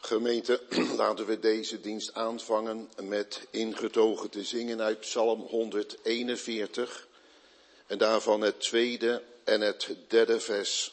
Gemeente, laten we deze dienst aanvangen met ingetogen te zingen uit Psalm 141 en daarvan het tweede en het derde vers.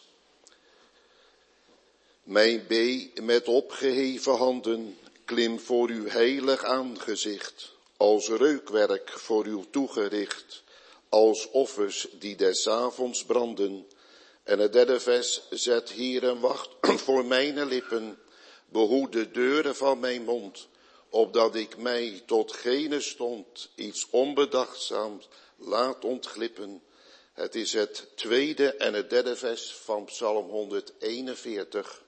Mijn bee met opgeheven handen, klim voor uw heilig aangezicht, als reukwerk voor uw toegericht, als offers die des avonds branden. En het derde vers, zet hier een wacht voor mijn lippen, behoed de deuren van mijn mond, opdat ik mij tot gene stond iets onbedachtzaams laat ontglippen. Het is het tweede en het derde vers van Psalm 141.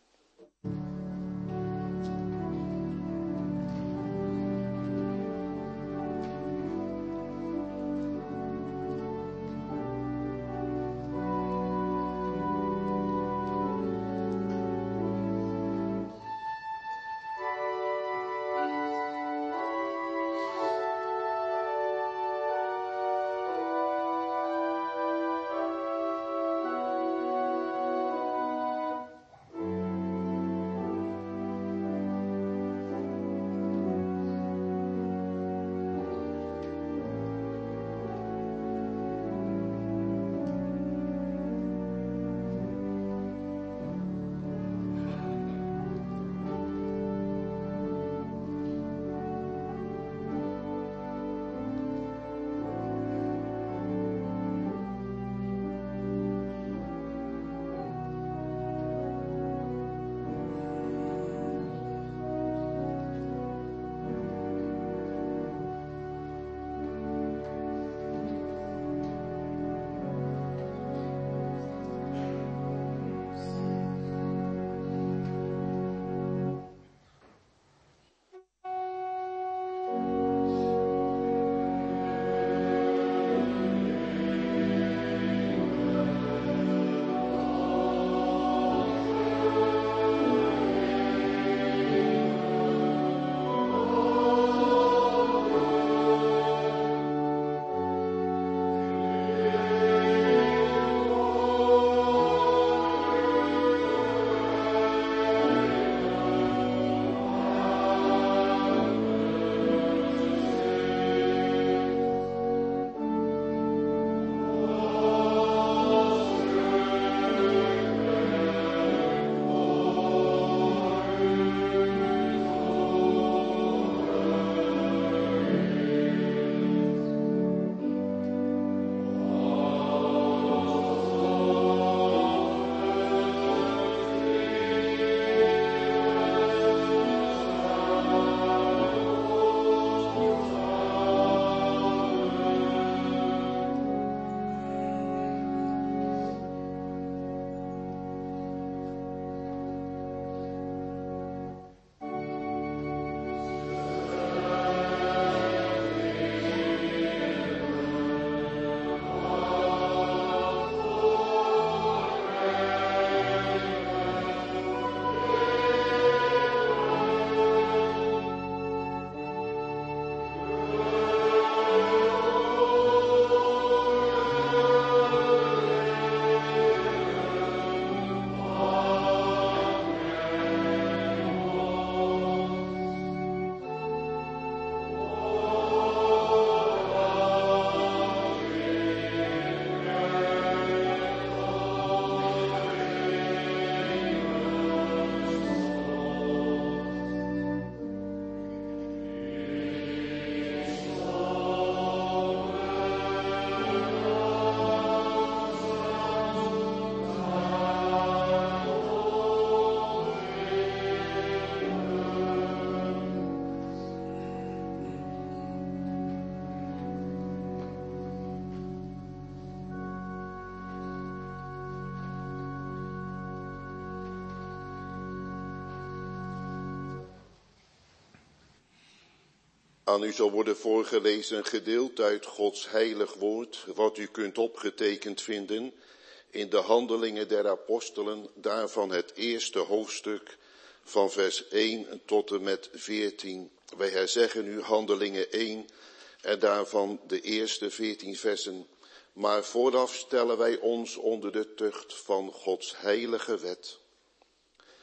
Aan u zal worden voorgelezen een gedeelte uit Gods heilig woord, wat u kunt opgetekend vinden in de Handelingen der Apostelen, daarvan het eerste hoofdstuk van vers 1 tot en met 14. Wij herzeggen u Handelingen 1 en daarvan de eerste 14 versen. Maar vooraf stellen wij ons onder de tucht van Gods heilige wet.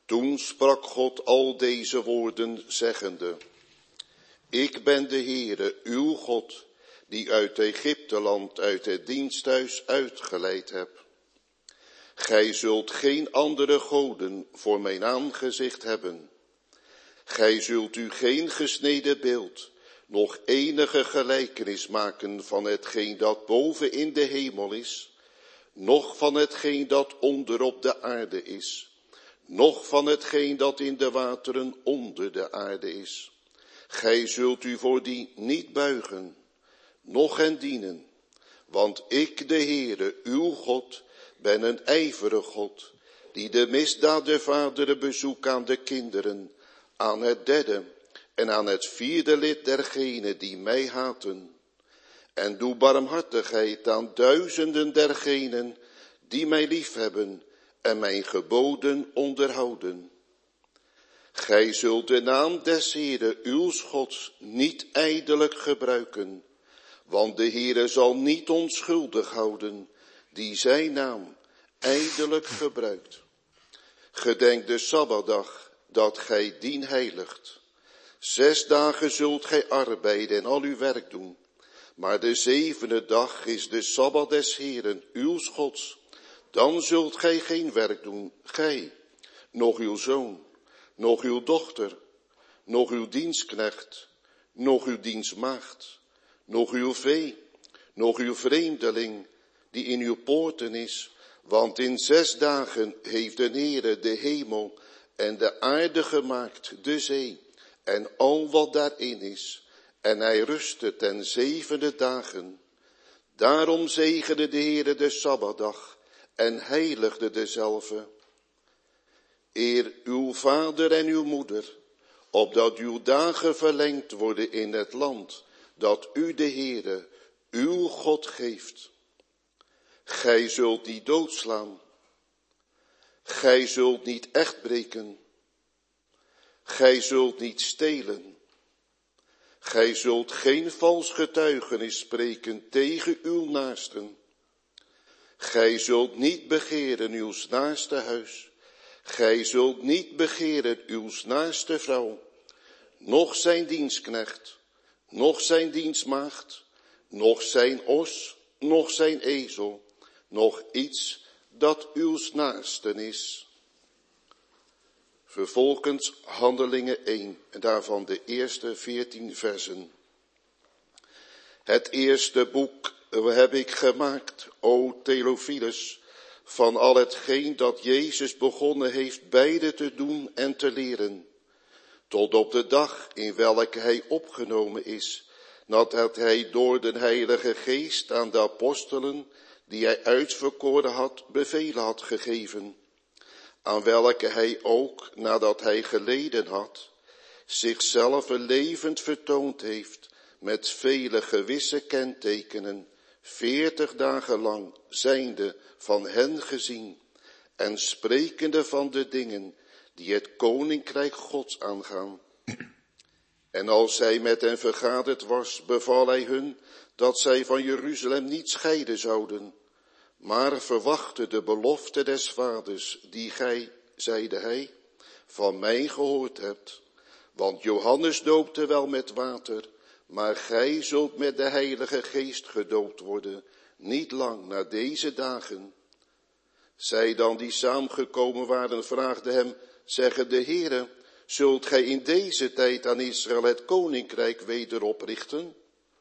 Toen sprak God al deze woorden zeggende: Ik ben de Heere, uw God, die uit Egypteland, uit het diensthuis uitgeleid heb. Gij zult geen andere goden voor mijn aangezicht hebben. Gij zult u geen gesneden beeld, nog enige gelijkenis maken van hetgeen dat boven in de hemel is, noch van hetgeen dat onder op de aarde is, noch van hetgeen dat in de wateren onder de aarde is. Gij zult u voor die niet buigen, noch hen dienen, want ik, de Heere, uw God, ben een ijverig God, die de misdaad der vaderen bezoekt aan de kinderen, aan het derde en aan het vierde lid dergenen die mij haten. En doe barmhartigheid aan duizenden dergenen die mij liefhebben en mijn geboden onderhouden. Gij zult de naam des Heere, uws Gods, niet ijdelijk gebruiken, want de Heere zal niet onschuldig houden die zijn naam ijdelijk gebruikt. Gedenk de Sabbatdag, dat gij dien heiligt. 6 dagen zult gij arbeiden en al uw werk doen. Maar de 7e dag is de Sabbat des Heeren, uws Gods. Dan zult gij geen werk doen, gij, noch uw zoon, noch uw dochter, noch uw dienstknecht, noch uw dienstmaagd, noch uw vee, noch uw vreemdeling, die in uw poorten is. Want in 6 dagen heeft de Heere de hemel en de aarde gemaakt, de zee en al wat daarin is. En hij rustte ten 7e dagen. Daarom zegende de Heere de Sabbatdag en heiligde dezelve. Eer uw vader en uw moeder, opdat uw dagen verlengd worden in het land dat u de Heere, uw God geeft. Gij zult niet doodslaan. Gij zult niet echtbreken. Gij zult niet stelen. Gij zult geen vals getuigenis spreken tegen uw naasten. Gij zult niet begeren uws naaste huis. Gij zult niet begeren uws naaste vrouw, noch zijn dienstknecht, noch zijn dienstmaagd, noch zijn os, noch zijn ezel, noch iets dat uws naasten is. Vervolgens Handelingen 1 en daarvan de eerste 14 versen. Het eerste boek heb ik gemaakt, o Theophilus, van al hetgeen dat Jezus begonnen heeft beide te doen en te leren, tot op de dag in welke hij opgenomen is, nadat hij door de Heilige Geest aan de apostelen, die hij uitverkoren had, bevelen had gegeven, aan welke hij ook, nadat hij geleden had, zichzelf levend vertoond heeft, met vele gewisse kentekenen, 40 dagen lang zijnde van hen gezien en sprekende van de dingen die het koninkrijk Gods aangaan. En als hij met hen vergaderd was, beval hij hun dat zij van Jeruzalem niet scheiden zouden, maar verwachten de belofte des vaders, die gij, zeide hij, van mij gehoord hebt. Want Johannes doopte wel met water, maar gij zult met de Heilige Geest gedoopt worden, niet lang na deze dagen. Zij dan die saamgekomen waren, vraagden hem, zeggende: Heere, zult gij in deze tijd aan Israël het koninkrijk weder oprichten?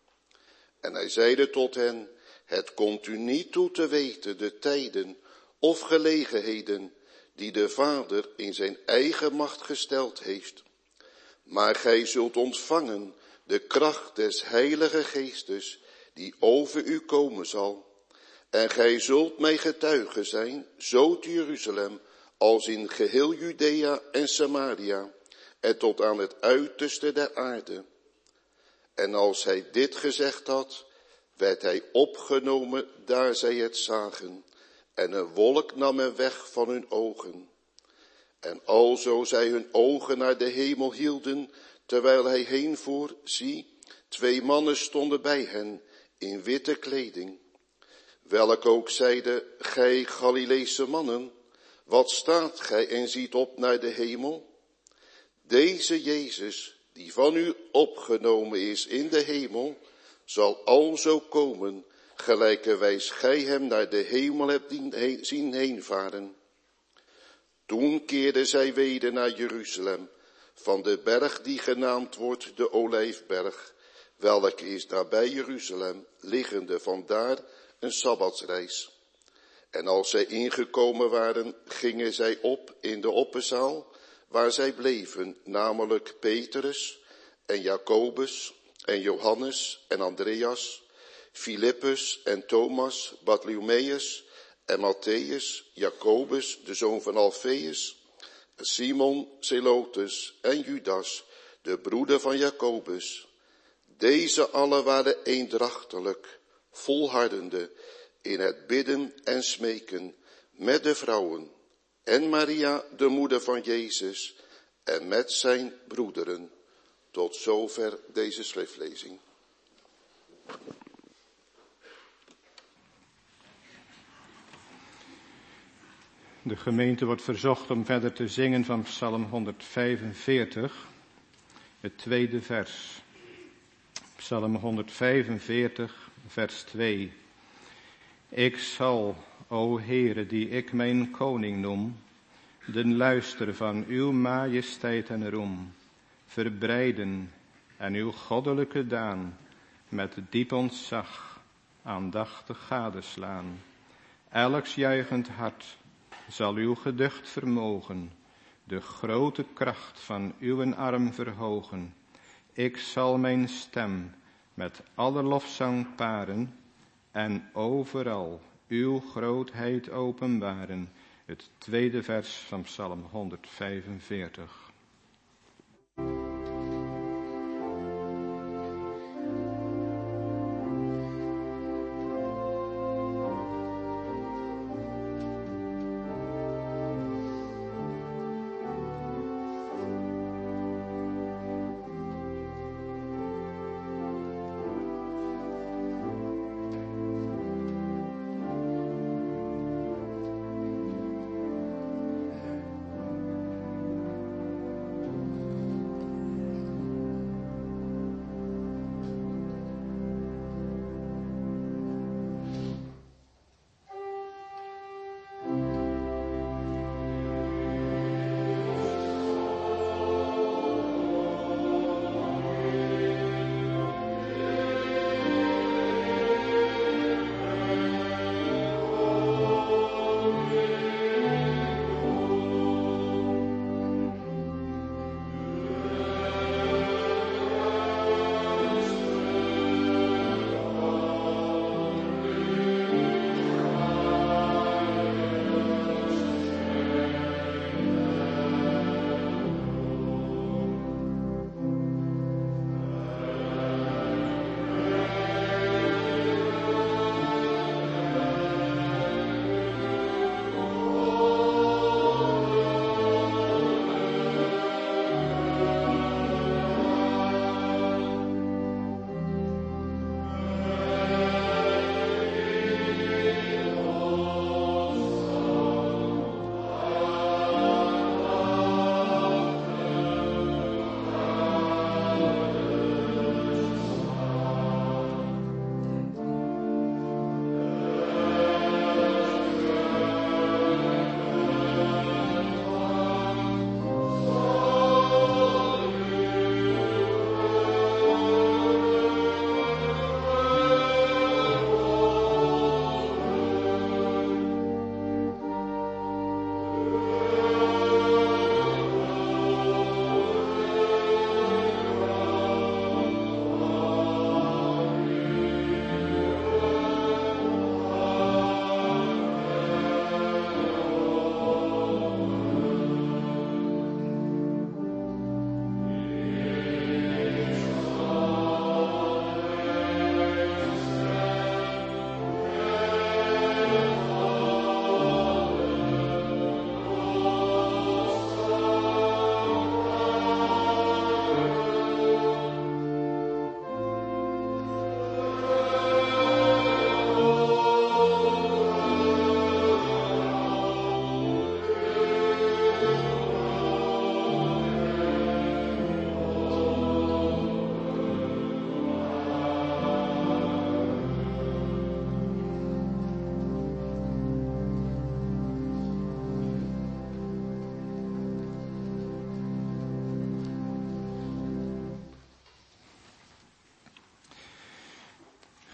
En hij zeide tot hen: Het komt u niet toe te weten de tijden of gelegenheden die de Vader in zijn eigen macht gesteld heeft. Maar gij zult ontvangen de kracht des Heilige Geestes, die over u komen zal. En gij zult mij getuige zijn, zo te Jeruzalem, als in geheel Judea en Samaria, en tot aan het uiterste der aarde. En als hij dit gezegd had, werd hij opgenomen daar zij het zagen, en een wolk nam hem weg van hun ogen. En alzo zij hun ogen naar de hemel hielden, terwijl hij heenvoer, zie, 2 mannen stonden bij hen in witte kleding, welke ook zeiden: Gij Galileese mannen, Wat staat gij en ziet op naar de hemel? Deze Jezus, die van u opgenomen is in de hemel, zal alzo komen, gelijkerwijs gij hem naar de hemel hebt zien heenvaren. Toen keerden zij weder naar Jeruzalem, van de berg die genaamd wordt de Olijfberg, welke is nabij Jeruzalem, liggende vandaar een sabbatsreis. En als zij ingekomen waren, gingen zij op in de opperzaal, waar zij bleven, namelijk Petrus en Jacobus en Johannes en Andreas, Filippus en Thomas, Bartholomeus en Matthäus, Jacobus, de zoon van Alfeus, Simon, Zelotes en Judas, de broeder van Jacobus. Deze allen waren eendrachtelijk, volhardende in het bidden en smeken met de vrouwen en Maria, de moeder van Jezus, en met zijn broederen. Tot zover deze schriftlezing. De gemeente wordt verzocht om verder te zingen van Psalm 145, het tweede vers. Psalm 145, vers 2. Ik zal, o Heere, die ik mijn koning noem, den luister van uw majesteit en roem, verbreiden en uw goddelijke daan met diep ontzag aandachtig gadeslaan. Elks juichend hart zal uw geducht vermogen, de grote kracht van uw arm verhogen. Ik zal mijn stem met aller lofzang paren en overal uw grootheid openbaren. Het tweede vers van Psalm 145.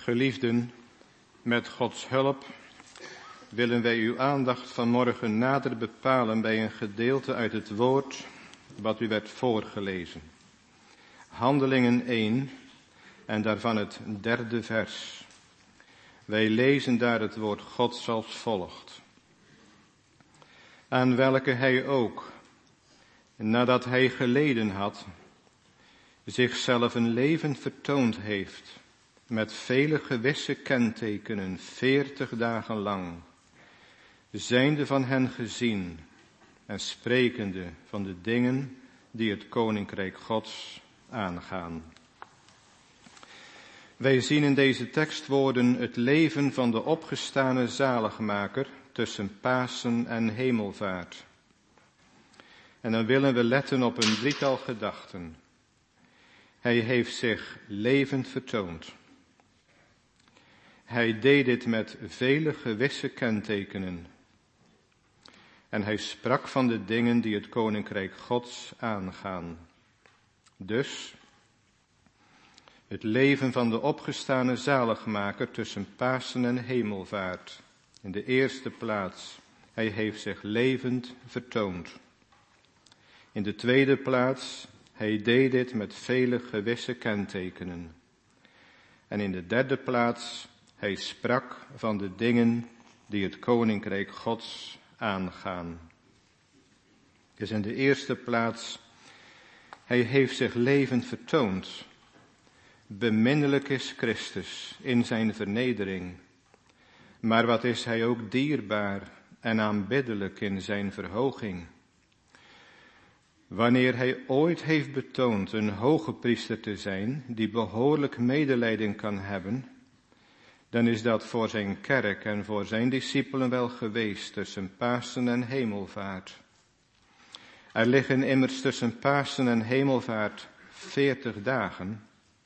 Geliefden, met Gods hulp willen wij uw aandacht vanmorgen nader bepalen bij een gedeelte uit het woord wat u werd voorgelezen. Handelingen 1 en daarvan het 3e vers. Wij lezen daar het woord Gods als volgt. Aan welke hij ook, nadat hij geleden had, zichzelf een leven vertoond heeft, met vele gewisse kentekenen, 40 dagen lang, zijnde van hen gezien en sprekende van de dingen die het koninkrijk Gods aangaan. Wij zien in deze tekstwoorden het leven van de opgestane zaligmaker tussen Pasen en Hemelvaart. En dan willen we letten op een drietal gedachten. Hij heeft zich levend vertoond. Hij deed dit met vele gewisse kentekenen. En hij sprak van de dingen die het koninkrijk Gods aangaan. Dus het leven van de opgestane zaligmaker tussen Pasen en Hemelvaart. In de eerste plaats, hij heeft zich levend vertoond. In de tweede plaats, hij deed dit met vele gewisse kentekenen. En in de derde plaats, hij sprak van de dingen die het koninkrijk Gods aangaan. Dus in de eerste plaats, hij heeft zich levend vertoond. Beminnelijk is Christus in zijn vernedering. Maar wat is hij ook dierbaar en aanbiddelijk in zijn verhoging. Wanneer hij ooit heeft betoond een hoge priester te zijn, die behoorlijk medelijden kan hebben, dan is dat voor zijn kerk en voor zijn discipelen wel geweest tussen Pasen en Hemelvaart. Er liggen immers tussen Pasen en Hemelvaart 40 dagen.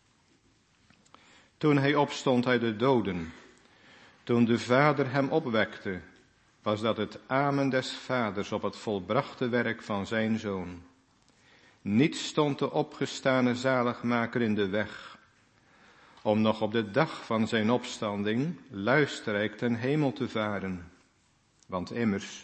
Toen hij opstond uit de doden, toen de Vader hem opwekte, was dat het amen des Vaders op het volbrachte werk van zijn Zoon. Niets stond de opgestane zaligmaker in de weg, om nog op de dag van zijn opstanding luisterrijk ten hemel te varen. Want immers,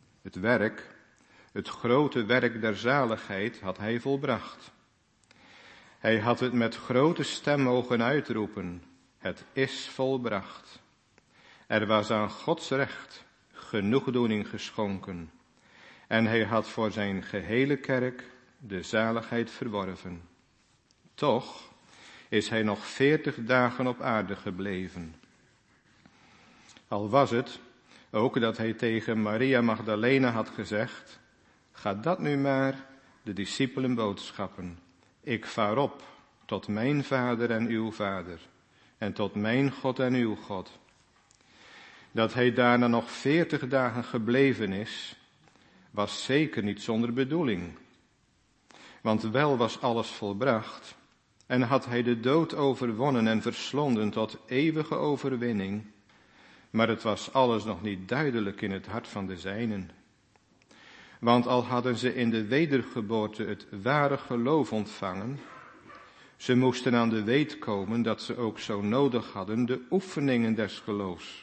het grote werk der zaligheid had hij volbracht. Hij had het met grote stem mogen uitroepen, het is volbracht. Er was aan Gods recht genoegdoening geschonken. En hij had voor zijn gehele kerk de zaligheid verworven. Toch is hij nog 40 dagen op aarde gebleven. Al was het ook dat hij tegen Maria Magdalena had gezegd, ga dat nu maar de discipelen boodschappen. Ik vaar op tot mijn Vader en uw Vader en tot mijn God en uw God. Dat hij daarna nog 40 dagen gebleven is, was zeker niet zonder bedoeling. Want wel was alles volbracht en had hij de dood overwonnen en verslonden tot eeuwige overwinning. Maar het was alles nog niet duidelijk in het hart van de zijnen. Want al hadden ze in de wedergeboorte het ware geloof ontvangen, ze moesten aan de weet komen dat ze ook zo nodig hadden de oefeningen des geloofs.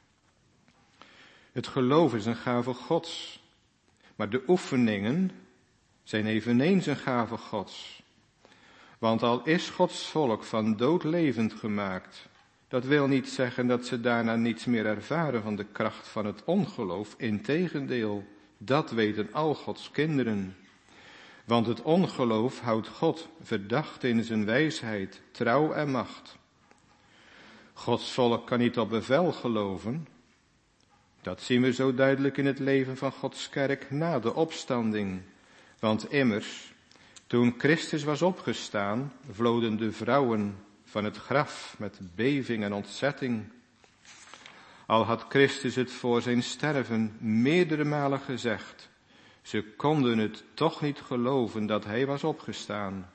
Het geloof is een gave Gods, maar de oefeningen zijn eveneens een gave Gods. Want al is Gods volk van dood levend gemaakt, dat wil niet zeggen dat ze daarna niets meer ervaren van de kracht van het ongeloof. Integendeel, dat weten al Gods kinderen. Want het ongeloof houdt God verdacht in zijn wijsheid, trouw en macht. Gods volk kan niet op bevel geloven. Dat zien we zo duidelijk in het leven van Gods kerk na de opstanding. Want immers, toen Christus was opgestaan, vloden de vrouwen van het graf met beving en ontzetting. Al had Christus het voor zijn sterven meerdere malen gezegd, ze konden het toch niet geloven dat hij was opgestaan.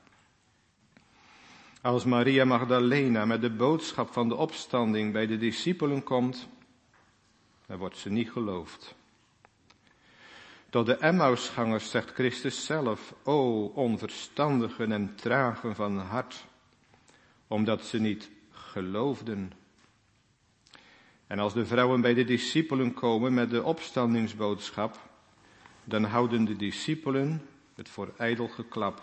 Als Maria Magdalena met de boodschap van de opstanding bij de discipelen komt, dan wordt ze niet geloofd. Tot de Emmausgangers zegt Christus zelf, o onverstandigen en tragen van hart, omdat ze niet geloofden. En als de vrouwen bij de discipelen komen met de opstandingsboodschap, dan houden de discipelen het voor ijdel geklap.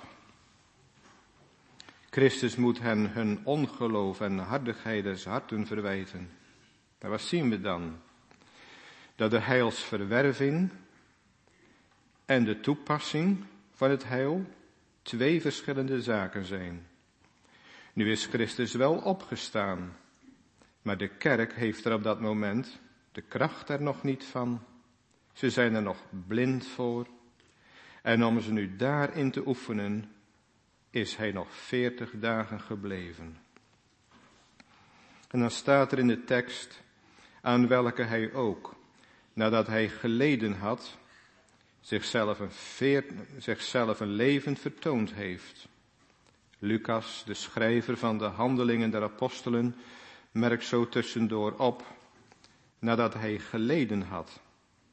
Christus moet hen hun ongeloof en hardigheid des harten verwijten. Maar wat zien we dan? Dat de heilsverwerving en de toepassing van het heil twee verschillende zaken zijn. Nu is Christus wel opgestaan, maar de kerk heeft er op dat moment de kracht er nog niet van. Ze zijn er nog blind voor. En om ze nu daarin te oefenen, is hij nog 40 dagen gebleven. En dan staat er in de tekst, aan welke hij ook, nadat hij geleden had, zichzelf een leven vertoond heeft. Lucas, de schrijver van de Handelingen der Apostelen, merkt zo tussendoor op, nadat hij geleden had.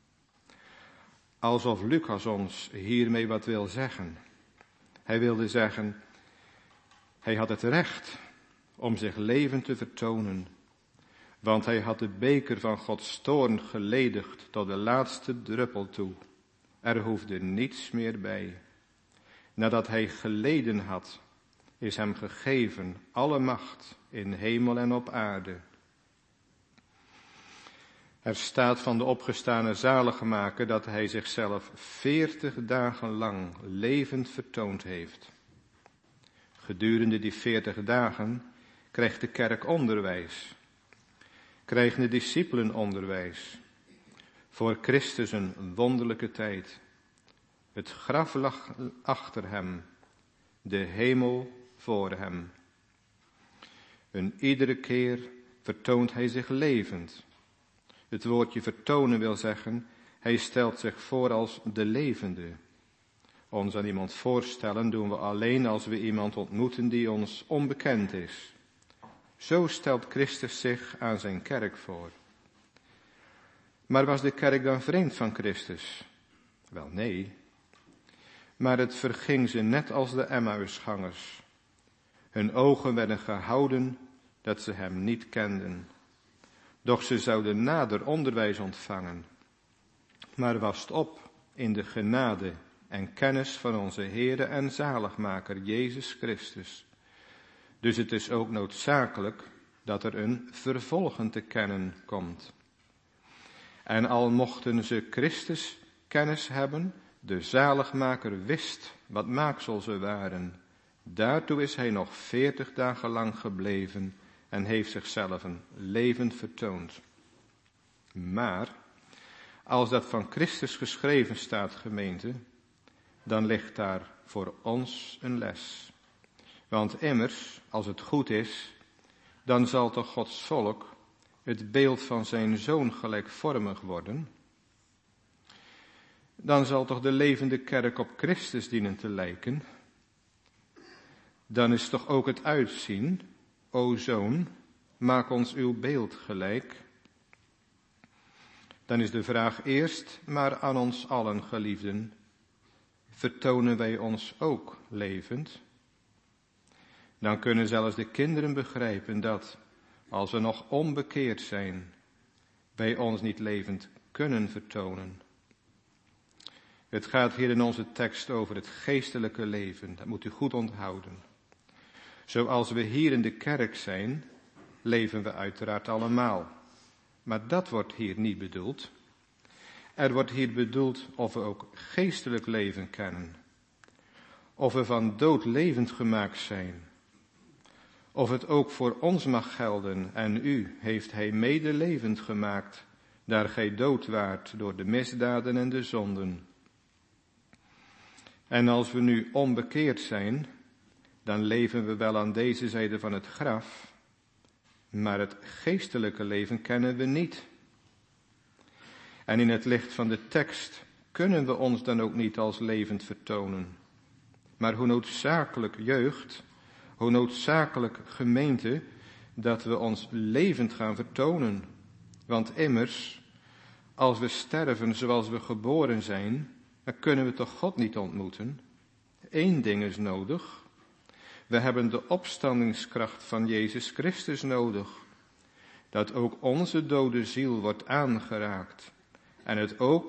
Alsof Lucas ons hiermee wat wil zeggen. Hij wilde zeggen, hij had het recht om zich levend te vertonen, want hij had de beker van Gods toorn geledigd tot de laatste druppel toe. Er hoefde niets meer bij. Nadat hij geleden had, is hem gegeven alle macht in hemel en op aarde. Er staat van de opgestane zaligmaker dat hij zichzelf 40 dagen lang levend vertoond heeft. Gedurende die 40 dagen krijgt de kerk onderwijs. Krijgen de discipelen onderwijs. Voor Christus een wonderlijke tijd. Het graf lag achter hem. De hemel voor hem. En iedere keer vertoont hij zich levend. Het woordje vertonen wil zeggen, hij stelt zich voor als de levende. Ons aan iemand voorstellen doen we alleen als we iemand ontmoeten die ons onbekend is. Zo stelt Christus zich aan zijn kerk voor. Maar was de kerk dan vreemd van Christus? Wel nee. Maar het verging ze net als de Emmausgangers. Hun ogen werden gehouden dat ze hem niet kenden. Doch ze zouden nader onderwijs ontvangen. Maar wast op in de genade en kennis van onze Heere en Zaligmaker Jezus Christus. Dus het is ook noodzakelijk dat er een vervolgen te kennen komt. En al mochten ze Christus kennis hebben, de Zaligmaker wist wat maaksel ze waren. Daartoe is hij nog 40 dagen lang gebleven en heeft zichzelf een levend vertoond. Maar, als dat van Christus geschreven staat, gemeente, dan ligt daar voor ons een les. Want immers, als het goed is, dan zal toch Gods volk het beeld van zijn Zoon gelijkvormig worden. Dan zal toch de levende kerk op Christus dienen te lijken. Dan is toch ook het uitzien, o Zoon, maak ons uw beeld gelijk. Dan is de vraag eerst maar aan ons allen, geliefden, vertonen wij ons ook levend? Dan kunnen zelfs de kinderen begrijpen dat, als we nog onbekeerd zijn, wij ons niet levend kunnen vertonen. Het gaat hier in onze tekst over het geestelijke leven, dat moet u goed onthouden. Zoals we hier in de kerk zijn, leven we uiteraard allemaal. Maar dat wordt hier niet bedoeld. Er wordt hier bedoeld of we ook geestelijk leven kennen. Of we van dood levend gemaakt zijn. Of het ook voor ons mag gelden en u heeft hij mede levend gemaakt, daar gij dood waart door de misdaden en de zonden. En als we nu onbekeerd zijn, dan leven we wel aan deze zijde van het graf, maar het geestelijke leven kennen we niet. En in het licht van de tekst kunnen we ons dan ook niet als levend vertonen. Maar hoe noodzakelijk jeugd, hoe noodzakelijk gemeente, dat we ons levend gaan vertonen. Want immers, als we sterven zoals we geboren zijn, dan kunnen we toch God niet ontmoeten. Eén ding is nodig. We hebben de opstandingskracht van Jezus Christus nodig. Dat ook onze dode ziel wordt aangeraakt. En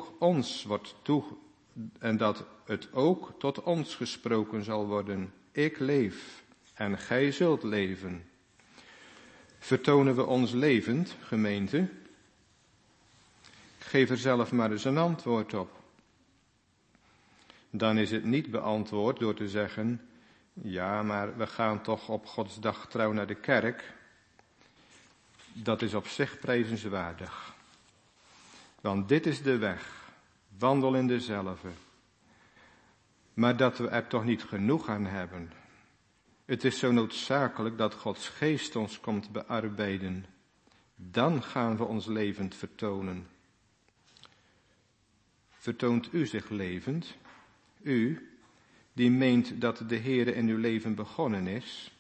dat het ook tot ons gesproken zal worden. Ik leef en gij zult leven. Vertonen we ons levend, gemeente? Geef er zelf maar eens een antwoord op. Dan is het niet beantwoord door te zeggen, ja, maar we gaan toch op Godsdag trouw naar de kerk. Dat is op zich prijzenswaardig. Want dit is de weg, wandel in dezelfde. Maar dat we er toch niet genoeg aan hebben. Het is zo noodzakelijk dat Gods geest ons komt bearbeiden. Dan gaan we ons levend vertonen. Vertoont u zich levend? U, die meent dat de Heere in uw leven begonnen is.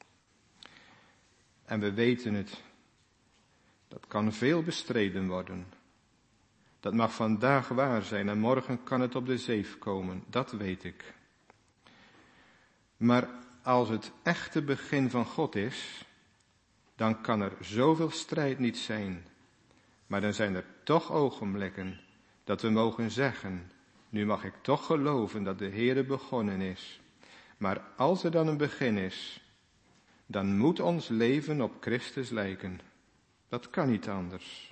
En we weten het. Dat kan veel bestreden worden. Dat mag vandaag waar zijn en morgen kan het op de zeef komen. Dat weet ik. Maar als het echte begin van God is, dan kan er zoveel strijd niet zijn. Maar dan zijn er toch ogenblikken dat we mogen zeggen, nu mag ik toch geloven dat de Heere begonnen is. Maar als er dan een begin is, dan moet ons leven op Christus lijken. Dat kan niet anders.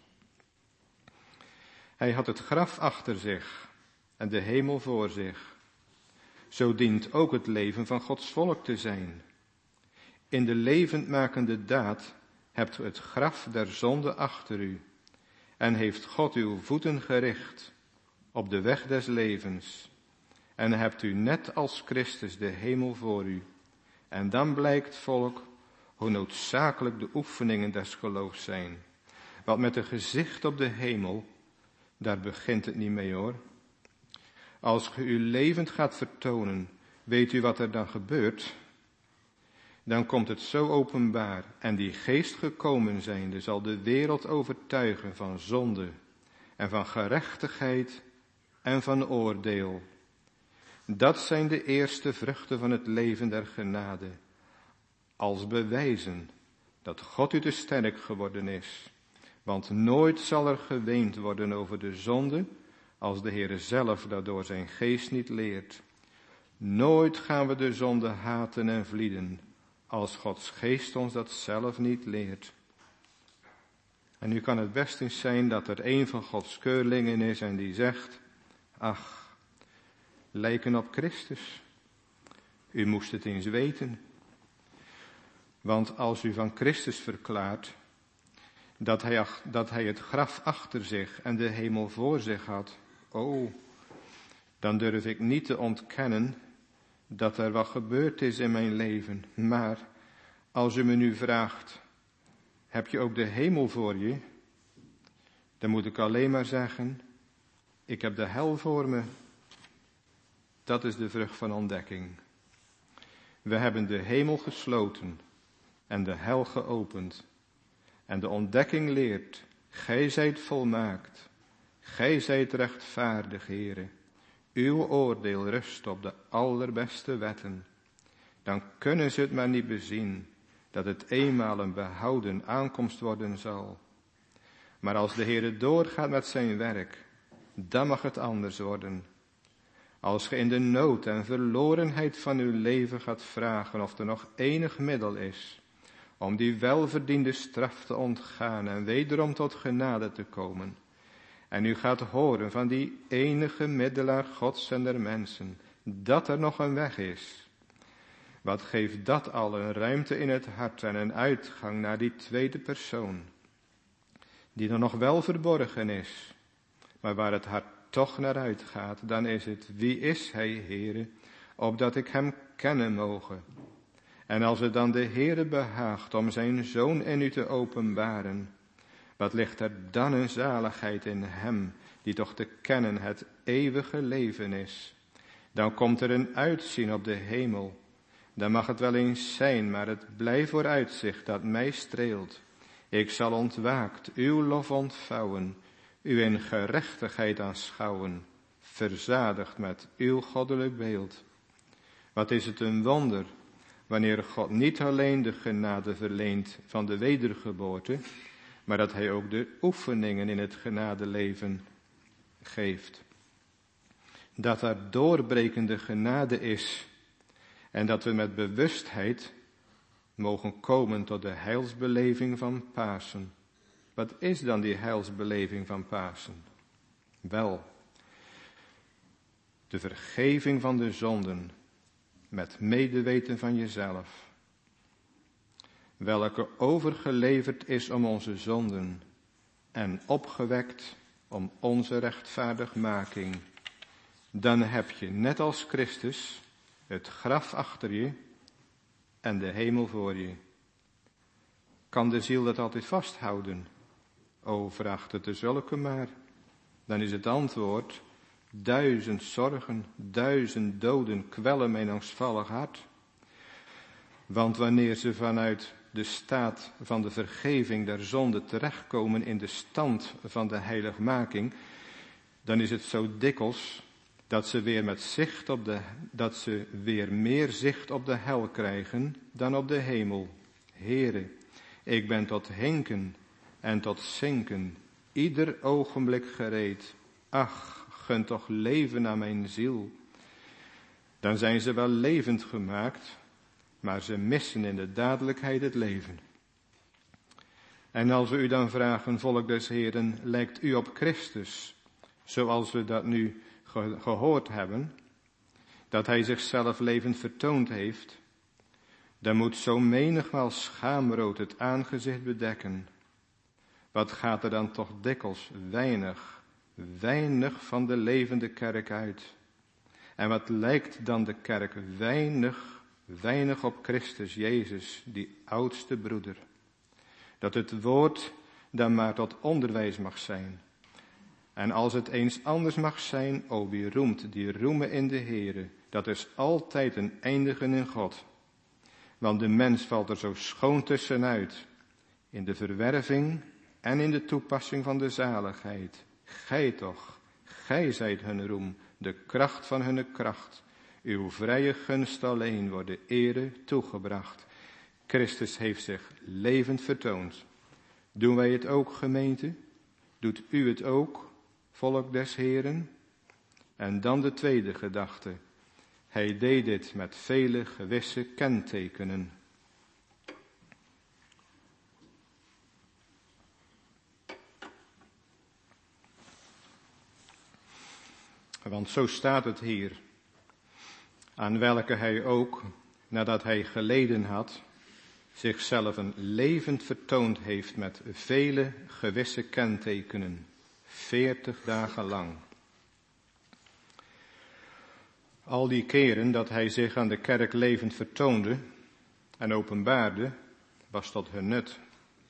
Hij had het graf achter zich en de hemel voor zich. Zo dient ook het leven van Gods volk te zijn. In de levendmakende daad hebt u het graf der zonde achter u en heeft God uw voeten gericht op de weg des levens en hebt u net als Christus de hemel voor u. En dan blijkt, volk, hoe noodzakelijk de oefeningen des geloofs zijn. Want met een gezicht op de hemel, daar begint het niet mee hoor. Als ge u levend gaat vertonen, weet u wat er dan gebeurt? Dan komt het zo openbaar en die geest gekomen zijnde zal de wereld overtuigen van zonde en van gerechtigheid en van oordeel. Dat zijn de eerste vruchten van het leven der genade, als bewijzen dat God u te sterk geworden is. Want nooit zal er geweend worden over de zonde, als de Heere zelf daardoor zijn geest niet leert. Nooit gaan we de zonde haten en vlieden, als Gods geest ons dat zelf niet leert. En nu kan het best eens zijn dat er een van Gods keurlingen is en die zegt, ach, lijken op Christus. U moest het eens weten. Want als u van Christus verklaart dat hij het graf achter zich en de hemel voor zich had, dan durf ik niet te ontkennen dat er wat gebeurd is in mijn leven. Maar als u me nu vraagt, heb je ook de hemel voor je? Dan moet ik alleen maar zeggen, ik heb de hel voor me. Dat is de vrucht van ontdekking. We hebben de hemel gesloten en de hel geopend. En de ontdekking leert, gij zijt volmaakt, gij zijt rechtvaardig, Heere. Uw oordeel rust op de allerbeste wetten. Dan kunnen ze het maar niet bezien, dat het eenmaal een behouden aankomst worden zal. Maar als de Heere doorgaat met zijn werk, dan mag het anders worden. Als ge in de nood en verlorenheid van uw leven gaat vragen of er nog enig middel is om die welverdiende straf te ontgaan en wederom tot genade te komen. En u gaat horen van die enige middelaar Gods en der mensen, dat er nog een weg is. Wat geeft dat al een ruimte in het hart en een uitgang naar die tweede persoon, die er nog wel verborgen is, maar waar het hart toch naar uitgaat, dan is het, wie is hij, Heere, opdat ik hem kennen moge. En als het dan de Heere behaagt om zijn Zoon in u te openbaren, wat ligt er dan een zaligheid in hem, die toch te kennen het eeuwige leven is. Dan komt er een uitzien op de hemel. Dan mag het wel eens zijn, maar het blij vooruitzicht dat mij streelt. Ik zal ontwaakt uw lof ontvouwen, u in gerechtigheid aanschouwen, verzadigd met uw goddelijk beeld. Wat is het een wonder, wanneer God niet alleen de genade verleent van de wedergeboorte, maar dat hij ook de oefeningen in het genadeleven geeft. Dat er doorbrekende genade is en dat we met bewustheid mogen komen tot de heilsbeleving van Pasen. Wat is dan die heilsbeleving van Pasen? Wel, de vergeving van de zonden met medeweten van jezelf, welke overgeleverd is om onze zonden en opgewekt om onze rechtvaardigmaking. Dan heb je, net als Christus, het graf achter je en de hemel voor je. Kan de ziel dat altijd vasthouden? O, vraagt het de zulke maar. Dan is het antwoord: 1000 zorgen, 1000 doden kwellen mijn angstvallig hart. Want wanneer ze vanuit de staat van de vergeving der zonde terechtkomen in de stand van de heiligmaking, dan is het zo dikwijls dat ze weer meer zicht op de hel krijgen dan op de hemel. Heere, ik ben tot hinken en tot zinken ieder ogenblik gereed. Ach, gun toch leven aan mijn ziel. Dan zijn ze wel levend gemaakt, maar ze missen in de dadelijkheid het leven. En als we u dan vragen, volk des Heeren, lijkt u op Christus, zoals we dat nu gehoord hebben, dat hij zichzelf levend vertoond heeft, dan moet zo menigmaal schaamrood het aangezicht bedekken. Wat gaat er dan toch dikwijls weinig van de levende kerk uit. En wat lijkt dan de kerk weinig op Christus Jezus, die oudste broeder. Dat het woord dan maar tot onderwijs mag zijn. En als het eens anders mag zijn, o wie roemt, die roemen in de Heere. Dat is altijd een eindigen in God. Want de mens valt er zo schoon tussenuit. In de verwerving en in de toepassing van de zaligheid. Gij toch, gij zijt hun roem, de kracht van hun kracht. Uw vrije gunst alleen wordt de ere toegebracht. Christus heeft zich levend vertoond. Doen wij het ook, gemeente? Doet u het ook, volk des Heeren? En dan de tweede gedachte. Hij deed dit met vele gewisse kentekenen. Want zo staat het hier, aan welke hij ook, nadat hij geleden had, zichzelf een levend vertoond heeft met vele gewisse kentekenen, 40 dagen lang. Al die keren dat hij zich aan de kerk levend vertoonde en openbaarde, was tot hun nut.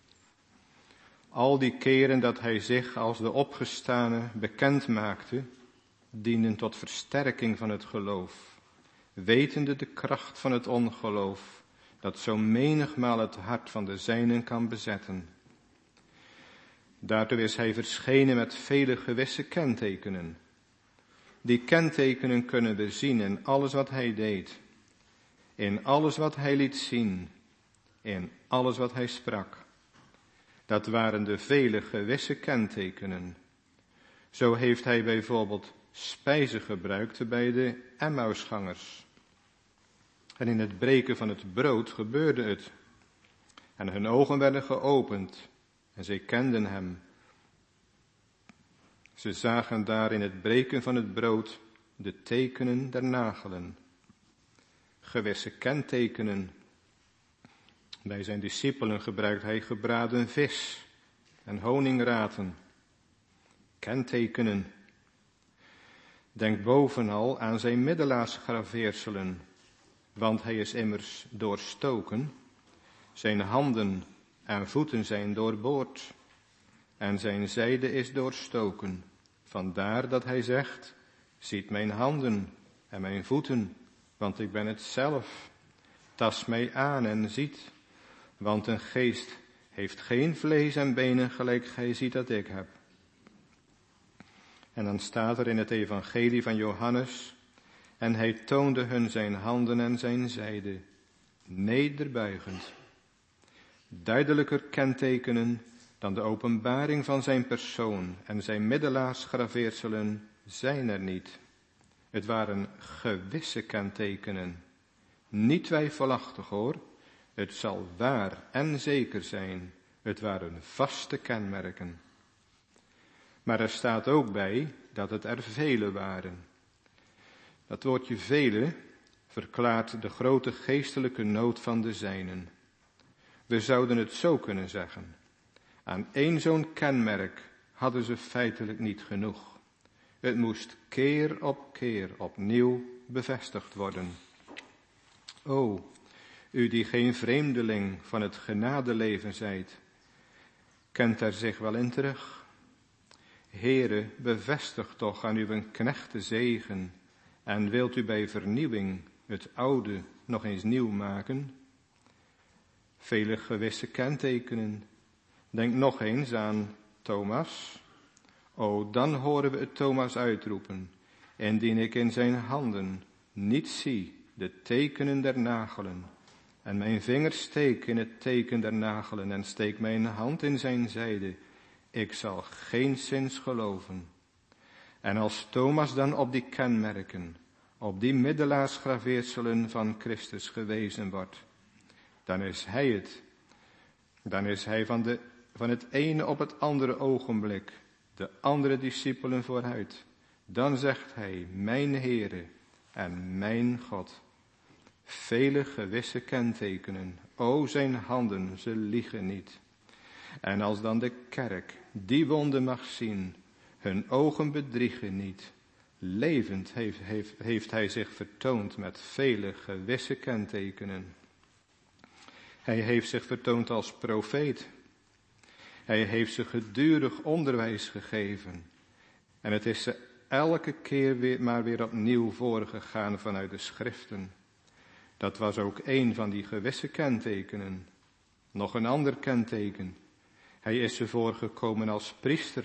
Al die keren dat hij zich als de opgestane bekend maakte, dienen tot versterking van het geloof, wetende de kracht van het ongeloof, dat zo menigmaal het hart van de zijnen kan bezetten. Daartoe is hij verschenen met vele gewisse kentekenen. Die kentekenen kunnen we zien in alles wat hij deed, in alles wat hij liet zien, in alles wat hij sprak. Dat waren de vele gewisse kentekenen. Zo heeft hij bijvoorbeeld spijzen gebruikt bij de Emmausgangers. En in het breken van het brood gebeurde het. En hun ogen werden geopend en zij kenden hem. Ze zagen daar in het breken van het brood de tekenen der nagelen. Gewisse kentekenen. Bij zijn discipelen gebruikt hij gebraden vis en honingraten. Kentekenen. Denk bovenal aan zijn middelaarsgraveerselen, want hij is immers doorstoken. Zijn handen en voeten zijn doorboord en zijn zijde is doorstoken. Vandaar dat hij zegt, ziet mijn handen en mijn voeten, want ik ben het zelf. Tast mij aan en ziet, want een geest heeft geen vlees en benen gelijk gij ziet dat ik heb. En dan staat er in het evangelie van Johannes, en hij toonde hun zijn handen en zijn zijde. nederbuigend. Duidelijker kentekenen dan de openbaring van zijn persoon en zijn middelaarsgraveerselen zijn er niet. Het waren gewisse kentekenen. Niet twijfelachtig hoor, het zal waar en zeker zijn. Het waren vaste kenmerken. Maar er staat ook bij dat het er vele waren. Dat woordje vele verklaart de grote geestelijke nood van de zijnen. We zouden het zo kunnen zeggen. Aan één zo'n kenmerk hadden ze feitelijk niet genoeg. Het moest keer op keer opnieuw bevestigd worden. O, u die geen vreemdeling van het genadeleven zijt, kent er zich wel in terug. Heere, bevestig toch aan uw knecht de zegen en wilt u bij vernieuwing het oude nog eens nieuw maken? Vele gewisse kentekenen. Denk nog eens aan Thomas. O, dan horen we het Thomas uitroepen. Indien ik in zijn handen niet zie de tekenen der nagelen, en mijn vinger steek in het teken der nagelen en steek mijn hand in zijn zijde, ik zal geenszins geloven. En als Thomas dan op die kenmerken, op die middelaarsgraveerselen van Christus gewezen wordt, dan is hij het. Dan is hij van het ene op het andere ogenblik de andere discipelen vooruit. Dan zegt hij, mijn Heere en mijn God. Vele gewisse kentekenen. O, zijn handen, ze liegen niet. En als dan de kerk die wonde mag zien, hun ogen bedriegen niet. Levend heeft hij zich vertoond met vele gewisse kentekenen. Hij heeft zich vertoond als profeet. Hij heeft ze gedurig onderwijs gegeven. En het is ze elke keer weer opnieuw voorgegaan vanuit de schriften. Dat was ook een van die gewisse kentekenen. Nog een ander kenteken. Hij is ze voorgekomen als priester.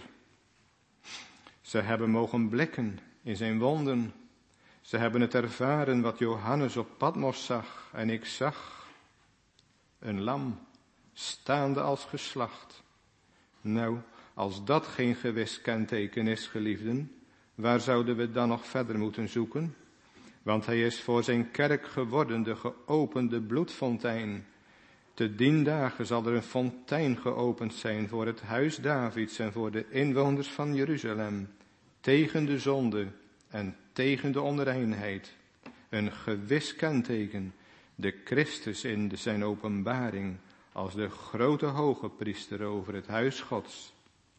Ze hebben mogen blikken in zijn wonden. Ze hebben het ervaren wat Johannes op Patmos zag. En ik zag een lam staande als geslacht. Nou, als dat geen gewis kenteken is, geliefden, waar zouden we dan nog verder moeten zoeken? Want hij is voor zijn kerk geworden de geopende bloedfontein. Te dien dagen zal er een fontein geopend zijn voor het huis Davids en voor de inwoners van Jeruzalem, tegen de zonde en tegen de onreinheid. Een gewis kenteken, de Christus in zijn openbaring als de grote hoge priester over het huis Gods.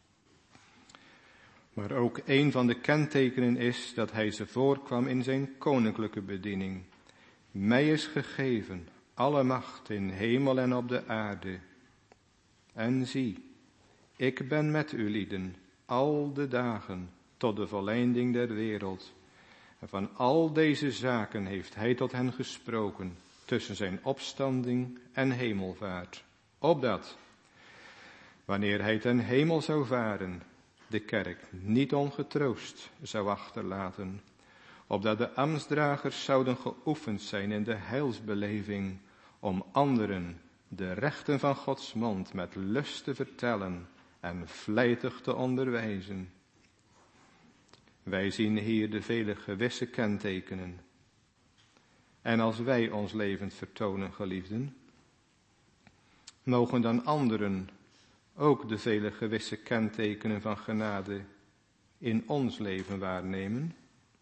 Maar ook een van de kentekenen is dat hij ze voorkwam in zijn koninklijke bediening. Mij is gegeven alle macht in hemel en op de aarde. En zie, ik ben met u lieden al de dagen tot de volleinding der wereld. En van al deze zaken heeft hij tot hen gesproken tussen zijn opstanding en hemelvaart. Opdat, wanneer hij ten hemel zou varen, de kerk niet ongetroost zou achterlaten, opdat de ambtsdragers zouden geoefend zijn in de heilsbeleving, om anderen de rechten van Gods mond met lust te vertellen en vlijtig te onderwijzen. Wij zien hier de vele gewisse kentekenen. En als wij ons levend vertonen, geliefden, mogen dan anderen ook de vele gewisse kentekenen van genade in ons leven waarnemen?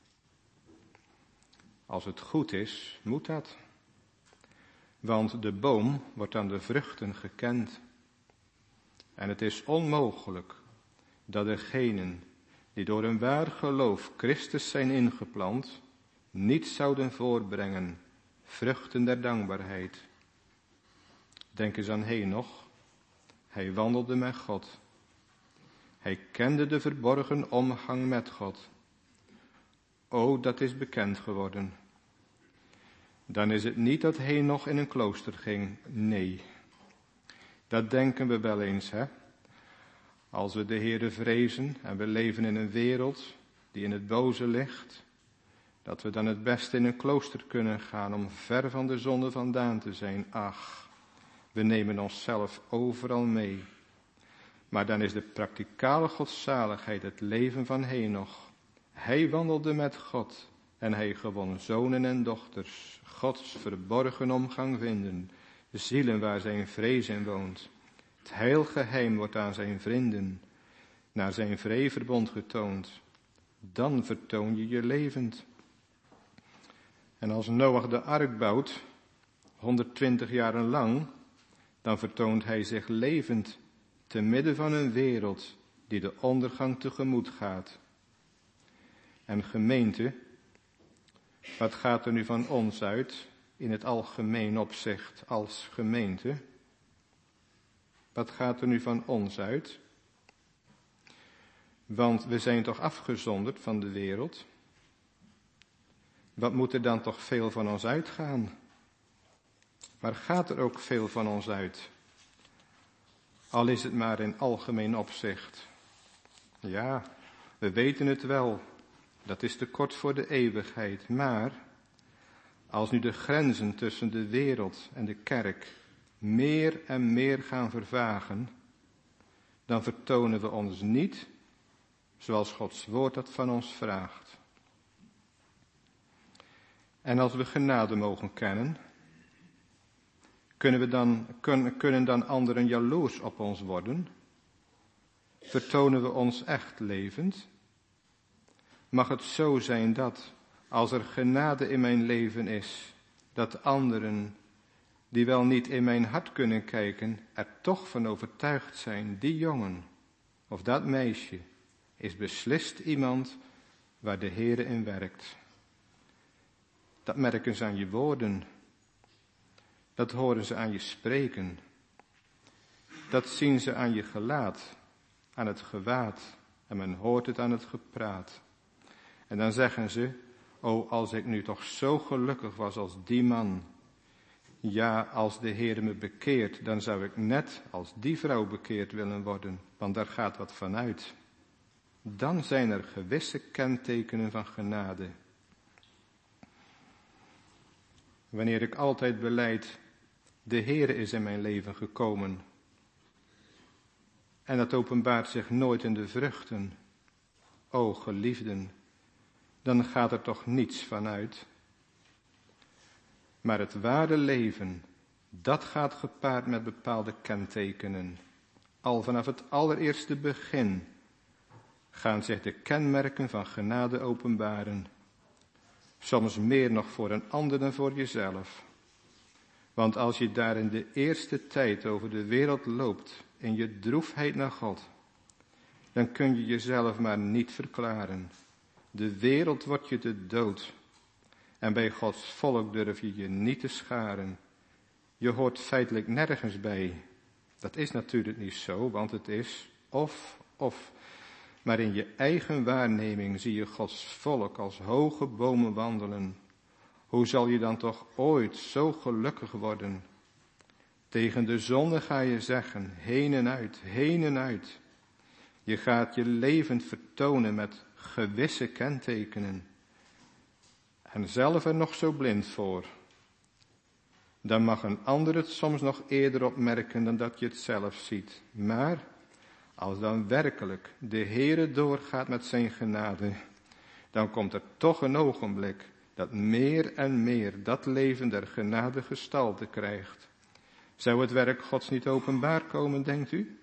Als het goed is, moet dat. Want de boom wordt aan de vruchten gekend. En het is onmogelijk dat degenen die door een waar geloof Christus zijn ingeplant, niet zouden voorbrengen vruchten der dankbaarheid. Denk eens aan Henoch. Hij wandelde met God. Hij kende de verborgen omgang met God. O, dat is bekend geworden. Dan is het niet dat Henoch in een klooster ging. Nee, dat denken we wel eens, hè. Als we de Heere vrezen en we leven in een wereld die in het boze ligt, dat we dan het beste in een klooster kunnen gaan om ver van de zonde vandaan te zijn. Ach, we nemen onszelf overal mee. Maar dan is de praktikale godzaligheid het leven van Henoch. Hij wandelde met God en hij gewon zonen en dochters. Gods verborgen omgang vinden, zielen waar zijn vrees in woont. Het heilgeheim wordt aan zijn vrienden, naar zijn vreeverbond getoond. Dan vertoon je je levend. En als Noach de ark bouwt, 120 jaren lang, dan vertoont hij zich levend, te midden van een wereld die de ondergang tegemoet gaat. En gemeente, wat gaat er nu van ons uit, in het algemeen opzicht als gemeente? Wat gaat er nu van ons uit? Want we zijn toch afgezonderd van de wereld? Wat moet er dan toch veel van ons uitgaan? Maar gaat er ook veel van ons uit? Al is het maar in algemeen opzicht. Ja, we weten het wel. Dat is te kort voor de eeuwigheid. Maar als nu de grenzen tussen de wereld en de kerk meer en meer gaan vervagen, dan vertonen we ons niet zoals Gods woord dat van ons vraagt. En als we genade mogen kennen, kunnen dan anderen jaloers op ons worden? Vertonen we ons echt levend? Mag het zo zijn dat, als er genade in mijn leven is, dat anderen, die wel niet in mijn hart kunnen kijken, er toch van overtuigd zijn, die jongen of dat meisje is beslist iemand waar de Heere in werkt. Dat merken ze aan je woorden. Dat horen ze aan je spreken. Dat zien ze aan je gelaat, aan het gewaad. En men hoort het aan het gepraat. En dan zeggen ze, o, als ik nu toch zo gelukkig was als die man. Ja, als de Heer me bekeert, dan zou ik net als die vrouw bekeerd willen worden. Want daar gaat wat van uit. Dan zijn er gewisse kentekenen van genade. Wanneer ik altijd belijd, de Heere is in mijn leven gekomen. En dat openbaart zich nooit in de vruchten. O geliefden, dan gaat er toch niets van uit. Maar het ware leven, dat gaat gepaard met bepaalde kentekenen. Al vanaf het allereerste begin gaan zich de kenmerken van genade openbaren. Soms meer nog voor een ander dan voor jezelf. Want als je daar in de eerste tijd over de wereld loopt, in je droefheid naar God, dan kun je jezelf maar niet verklaren. De wereld wordt je te dood. En bij Gods volk durf je je niet te scharen. Je hoort feitelijk nergens bij. Dat is natuurlijk niet zo, want het is of. Maar in je eigen waarneming zie je Gods volk als hoge bomen wandelen. Hoe zal je dan toch ooit zo gelukkig worden? Tegen de zonde ga je zeggen, heen en uit, heen en uit. Je gaat je levend vertonen met gewisse kentekenen. En zelf er nog zo blind voor. Dan mag een ander het soms nog eerder opmerken dan dat je het zelf ziet. Maar als dan werkelijk de Heere doorgaat met zijn genade, dan komt er toch een ogenblik dat meer en meer dat leven der genade gestalte krijgt. Zou het werk Gods niet openbaar komen, denkt u?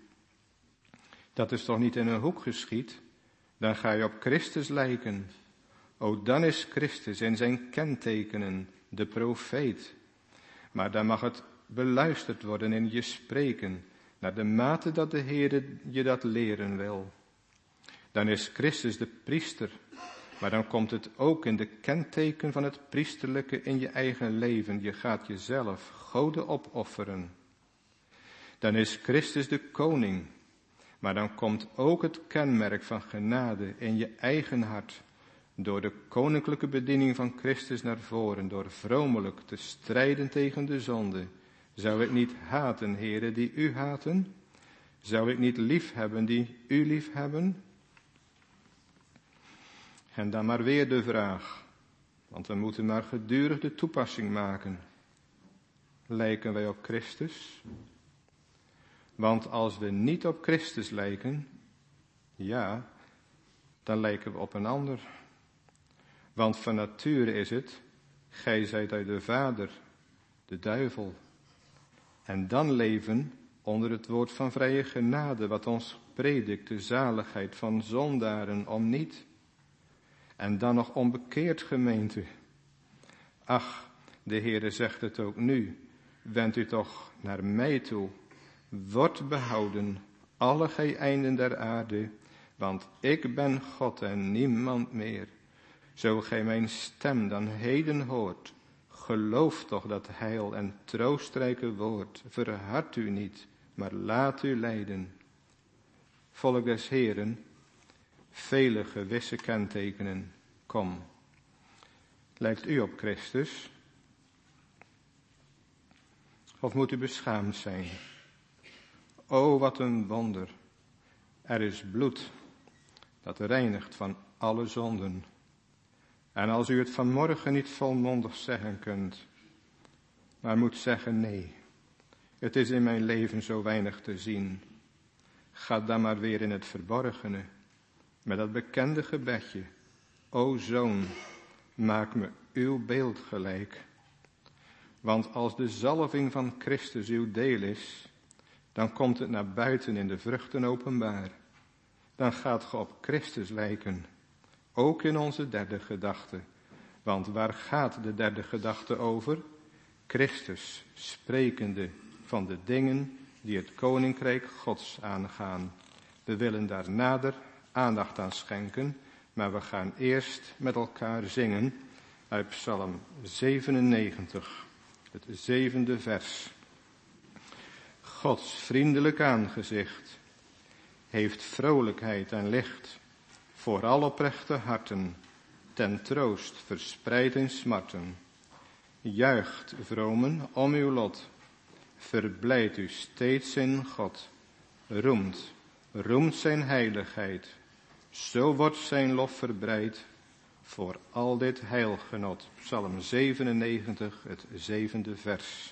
Dat is toch niet in een hoek geschied? Dan ga je op Christus lijken. O, dan is Christus in zijn kentekenen de profeet. Maar dan mag het beluisterd worden in je spreken, naar de mate dat de Heer je dat leren wil. Dan is Christus de priester, maar dan komt het ook in de kenteken van het priesterlijke in je eigen leven. Je gaat jezelf goden opofferen. Dan is Christus de koning, maar dan komt ook het kenmerk van genade in je eigen hart. Door de koninklijke bediening van Christus naar voren, door vromelijk te strijden tegen de zonde. Zou ik niet haten, heren, die u haten? Zou ik niet lief hebben, die u lief hebben? En dan maar weer de vraag, Want we moeten maar gedurig de toepassing maken. Lijken wij op Christus? Want als we niet op Christus lijken, ja, dan lijken we op een ander. Want van nature is het, gij zijt uit de Vader, de duivel. En dan leven onder het woord van vrije genade, wat ons predikt de zaligheid van zondaren om niet. En dan nog onbekeerd, gemeente. Ach, de Heere zegt het ook nu, wend u toch naar mij toe. Word behouden, alle gij einden der aarde, want ik ben God en niemand meer. Zo gij mijn stem dan heden hoort, geloof toch dat heil en troostrijke woord. Verhard u niet, maar laat u leiden. Volk des Heeren, vele gewisse kentekenen, kom. Lijkt u op Christus? Of moet u beschaamd zijn? O, wat een wonder. Er is bloed dat reinigt van alle zonden. En als u het vanmorgen niet volmondig zeggen kunt, maar moet zeggen nee, het is in mijn leven zo weinig te zien. Ga dan maar weer in het verborgene, met dat bekende gebedje. O Zoon, maak me uw beeld gelijk. Want als de zalving van Christus uw deel is, dan komt het naar buiten in de vruchten openbaar. Dan gaat ge op Christus lijken, ook in onze derde gedachte. Want waar gaat de derde gedachte over? Christus, sprekende van de dingen die het koninkrijk Gods aangaan. We willen daar nader aandacht aan schenken, maar we gaan eerst met elkaar zingen uit Psalm 97, het 7e vers. Gods vriendelijk aangezicht heeft vrolijkheid en licht voor al oprechte harten, ten troost verspreid in smarten. Juicht, vromen, om uw lot, verblijd u steeds in God. Roemt zijn heiligheid, zo wordt zijn lof verbreid voor al dit heilgenot. Psalm 97, het 7e vers.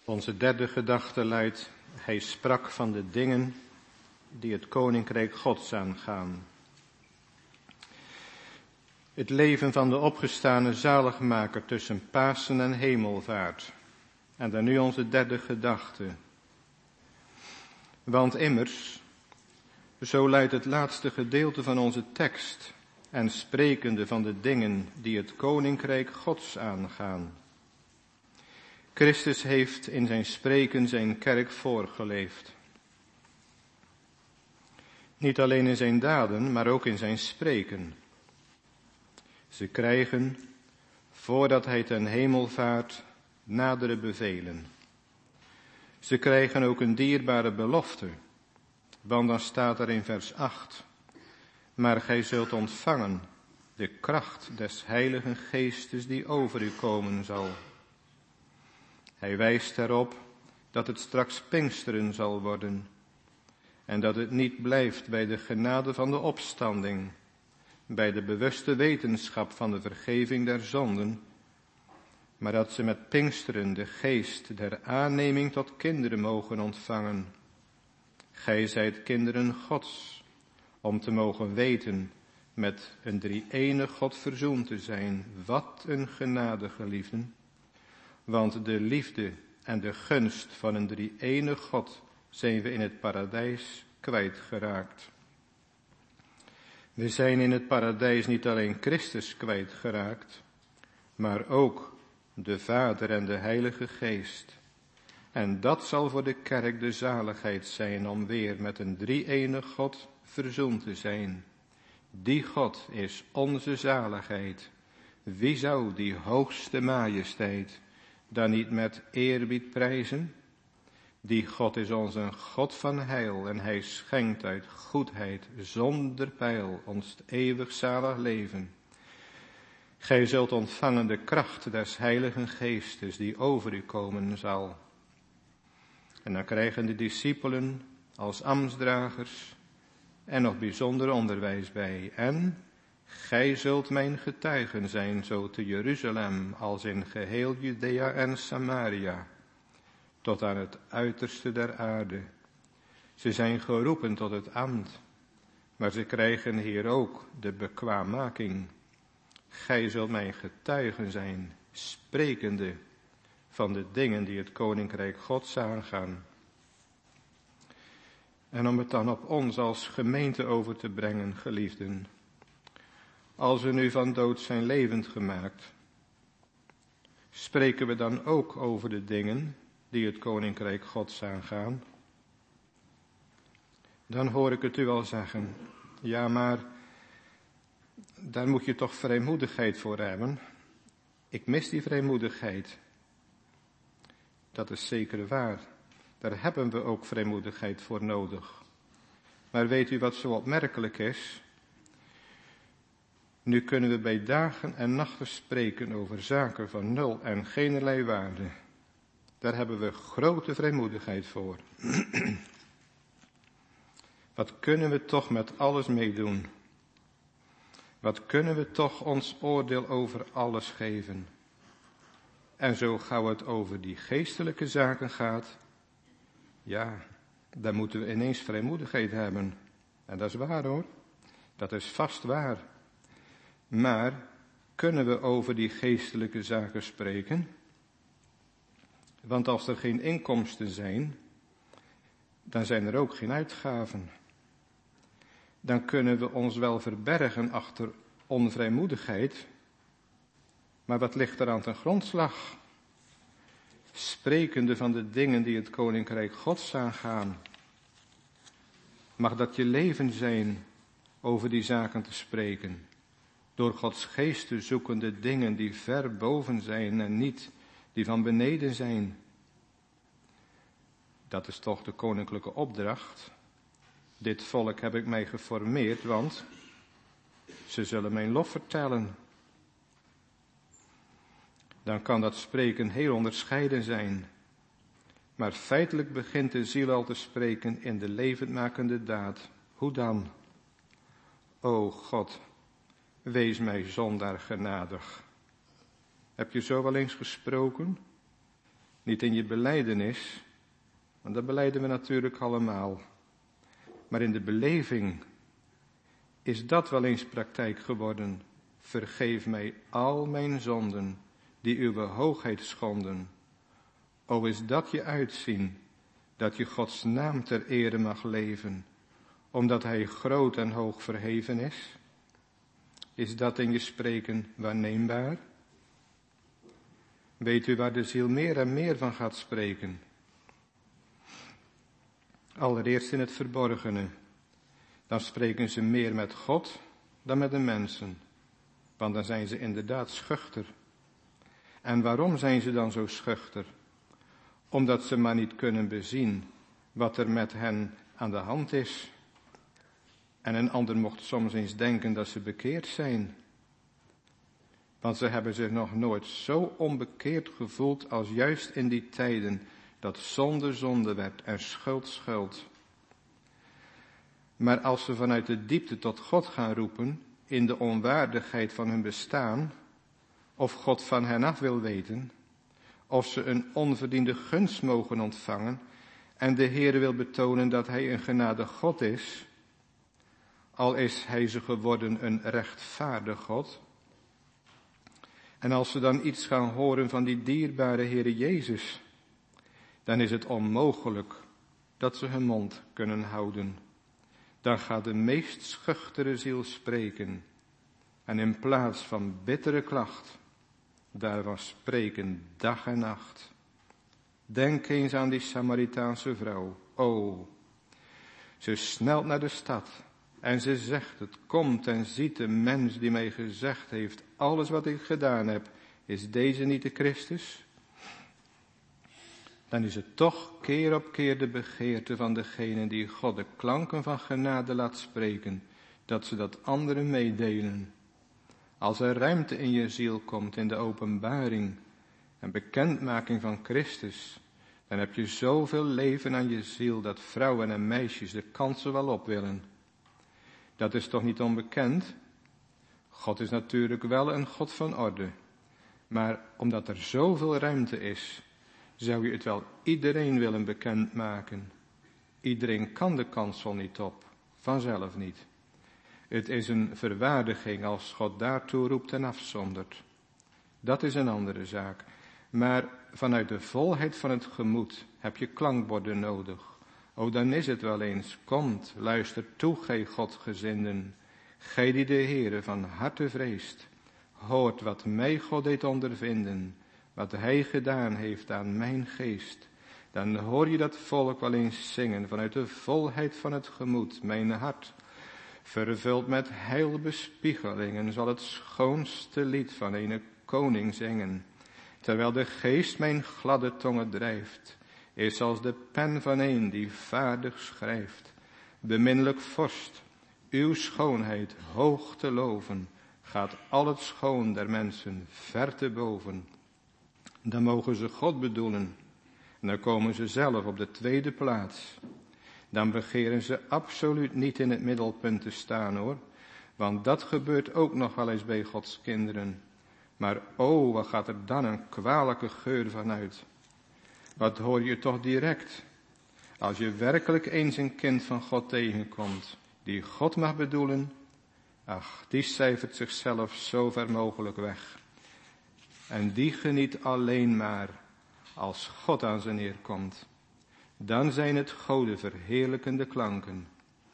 Onze derde gedachte luidt, hij sprak van de dingen die het koninkrijk Gods aangaan. Het leven van de opgestane zaligmaker tussen Pasen en Hemelvaart. En dan nu onze derde gedachte. Want immers, zo luidt het laatste gedeelte van onze tekst, en sprekende van de dingen die het koninkrijk Gods aangaan. Christus heeft in zijn spreken zijn kerk voorgeleefd. Niet alleen in zijn daden, maar ook in zijn spreken. Ze krijgen, voordat hij ten hemel vaart, nadere bevelen. Ze krijgen ook een dierbare belofte, want dan staat er in vers 8, maar gij zult ontvangen de kracht des Heiligen Geestes die over u komen zal. Hij wijst erop dat het straks Pinksteren zal worden en dat het niet blijft bij de genade van de opstanding, bij de bewuste wetenschap van de vergeving der zonden, maar dat ze met Pinksteren de geest der aanneming tot kinderen mogen ontvangen. Gij zijt kinderen Gods, om te mogen weten met een drie-enig God verzoend te zijn. Wat een genade, geliefden. Want de liefde en de gunst van een drie-enig God zijn we in het paradijs kwijtgeraakt. We zijn in het paradijs niet alleen Christus kwijtgeraakt, maar ook de Vader en de Heilige Geest. En dat zal voor de kerk de zaligheid zijn om weer met een drie-enig God verzoend te zijn. Die God is onze zaligheid. Wie zou die hoogste majesteit dan niet met eerbied prijzen? Die God is ons een God van heil en hij schenkt uit goedheid zonder peil ons eeuwig zalig leven. Gij zult ontvangen de kracht des Heiligen Geestes die over u komen zal. En dan krijgen de discipelen als ambtsdragers en nog bijzonder onderwijs bij. En gij zult mijn getuigen zijn, zo te Jeruzalem als in geheel Judea en Samaria, tot aan het uiterste der aarde. Ze zijn geroepen tot het ambt, maar ze krijgen hier ook de bekwaammaking. Gij zult mijn getuigen zijn, sprekende van de dingen die het koninkrijk Gods aangaan. En om het dan op ons als gemeente over te brengen, geliefden. Als we nu van dood zijn levend gemaakt, spreken we dan ook over de dingen die het koninkrijk Gods aangaan? Dan hoor ik het u al zeggen, ja maar daar moet je toch vrijmoedigheid voor hebben. Ik mis die vrijmoedigheid. Dat is zeker waar. Daar hebben we ook vrijmoedigheid voor nodig. Maar weet u wat zo opmerkelijk is? Nu kunnen we bij dagen en nachten spreken over zaken van nul en geenerlei waarde. Daar hebben we grote vrijmoedigheid voor. Wat kunnen we toch met alles meedoen? Wat kunnen we toch ons oordeel over alles geven? En zo gauw het over die geestelijke zaken gaat, ja, dan moeten we ineens vrijmoedigheid hebben. En dat is waar hoor, dat is vast waar. Maar kunnen we over die geestelijke zaken spreken? Want als er geen inkomsten zijn, dan zijn er ook geen uitgaven. Dan kunnen we ons wel verbergen achter onvrijmoedigheid. Maar wat ligt er aan ten grondslag? Sprekende van de dingen die het koninkrijk Gods aangaan. Mag dat je leven zijn over die zaken te spreken. Door Gods geest te zoeken de dingen die ver boven zijn en niet die van beneden zijn. Dat is toch de koninklijke opdracht. Dit volk heb ik mij geformeerd, want ze zullen mijn lof vertellen. Dan kan dat spreken heel onderscheiden zijn. Maar feitelijk begint de ziel al te spreken in de levendmakende daad. Hoe dan? O God, wees mij zondaar genadig. Heb je zo wel eens gesproken? Niet in je belijdenis, want dat belijden we natuurlijk allemaal. Maar in de beleving is dat wel eens praktijk geworden. Vergeef mij al mijn zonden, die uw hoogheid schonden. O, is dat je uitzien, dat je Gods naam ter ere mag leven, omdat hij groot en hoog verheven is? Is dat in je spreken waarneembaar? Weet u waar de ziel meer en meer van gaat spreken? Allereerst in het verborgene. Dan spreken ze meer met God dan met de mensen. Want dan zijn ze inderdaad schuchter. En waarom zijn ze dan zo schuchter? Omdat ze maar niet kunnen bezien wat er met hen aan de hand is. En een ander mocht soms eens denken dat ze bekeerd zijn. Want ze hebben zich nog nooit zo onbekeerd gevoeld als juist in die tijden dat zonde zonde werd en schuld schuld. Maar als ze vanuit de diepte tot God gaan roepen, in de onwaardigheid van hun bestaan, of God van hen af wil weten, of ze een onverdiende gunst mogen ontvangen, en de Heere wil betonen dat hij een genadig God is, al is hij ze geworden een rechtvaardig God. En als ze dan iets gaan horen van die dierbare Heere Jezus, dan is het onmogelijk dat ze hun mond kunnen houden. Dan gaat de meest schuchtere ziel spreken. En in plaats van bittere klacht, daarvan spreken dag en nacht. Denk eens aan die Samaritaanse vrouw. O, ze snelt naar de stad en ze zegt het. Komt en ziet de mens die mij gezegd heeft, alles wat ik gedaan heb, is deze niet de Christus? Dan is het toch keer op keer de begeerte van degene die God de klanken van genade laat spreken, dat ze dat anderen meedelen. Als er ruimte in je ziel komt in de openbaring en bekendmaking van Christus, dan heb je zoveel leven aan je ziel dat vrouwen en meisjes de kansen wel op willen. Dat is toch niet onbekend? God is natuurlijk wel een God van orde, maar omdat er zoveel ruimte is, zou je het wel iedereen willen bekendmaken. Iedereen kan de kansel niet op, vanzelf niet. Het is een verwaardiging als God daartoe roept en afzondert. Dat is een andere zaak. Maar vanuit de volheid van het gemoed heb je klankborden nodig. O, dan is het wel eens. Komt, luister toe, gij Godgezinden. Gij die de Heere van harte vreest. Hoort wat mij God deed ondervinden. Wat hij gedaan heeft aan mijn geest. Dan hoor je dat volk wel eens zingen vanuit de volheid van het gemoed. Mijn hart, vervuld met heilbespiegelingen, zal het schoonste lied van een koning zingen. Terwijl de geest mijn gladde tongen drijft, is als de pen van een die vaardig schrijft. Beminnelijk vorst, uw schoonheid hoog te loven, gaat al het schoon der mensen ver te boven. Dan mogen ze God bedoelen, en dan komen ze zelf op de tweede plaats. Dan begeren ze absoluut niet in het middelpunt te staan, hoor. Want dat gebeurt ook nog wel eens bij Gods kinderen. Maar oh, wat gaat er dan een kwalijke geur van uit. Wat hoor je toch direct, als je werkelijk eens een kind van God tegenkomt, die God mag bedoelen. Ach, die cijfert zichzelf zo ver mogelijk weg. En die geniet alleen maar als God aan zijn eer komt. Dan zijn het Gode verheerlijkende klanken.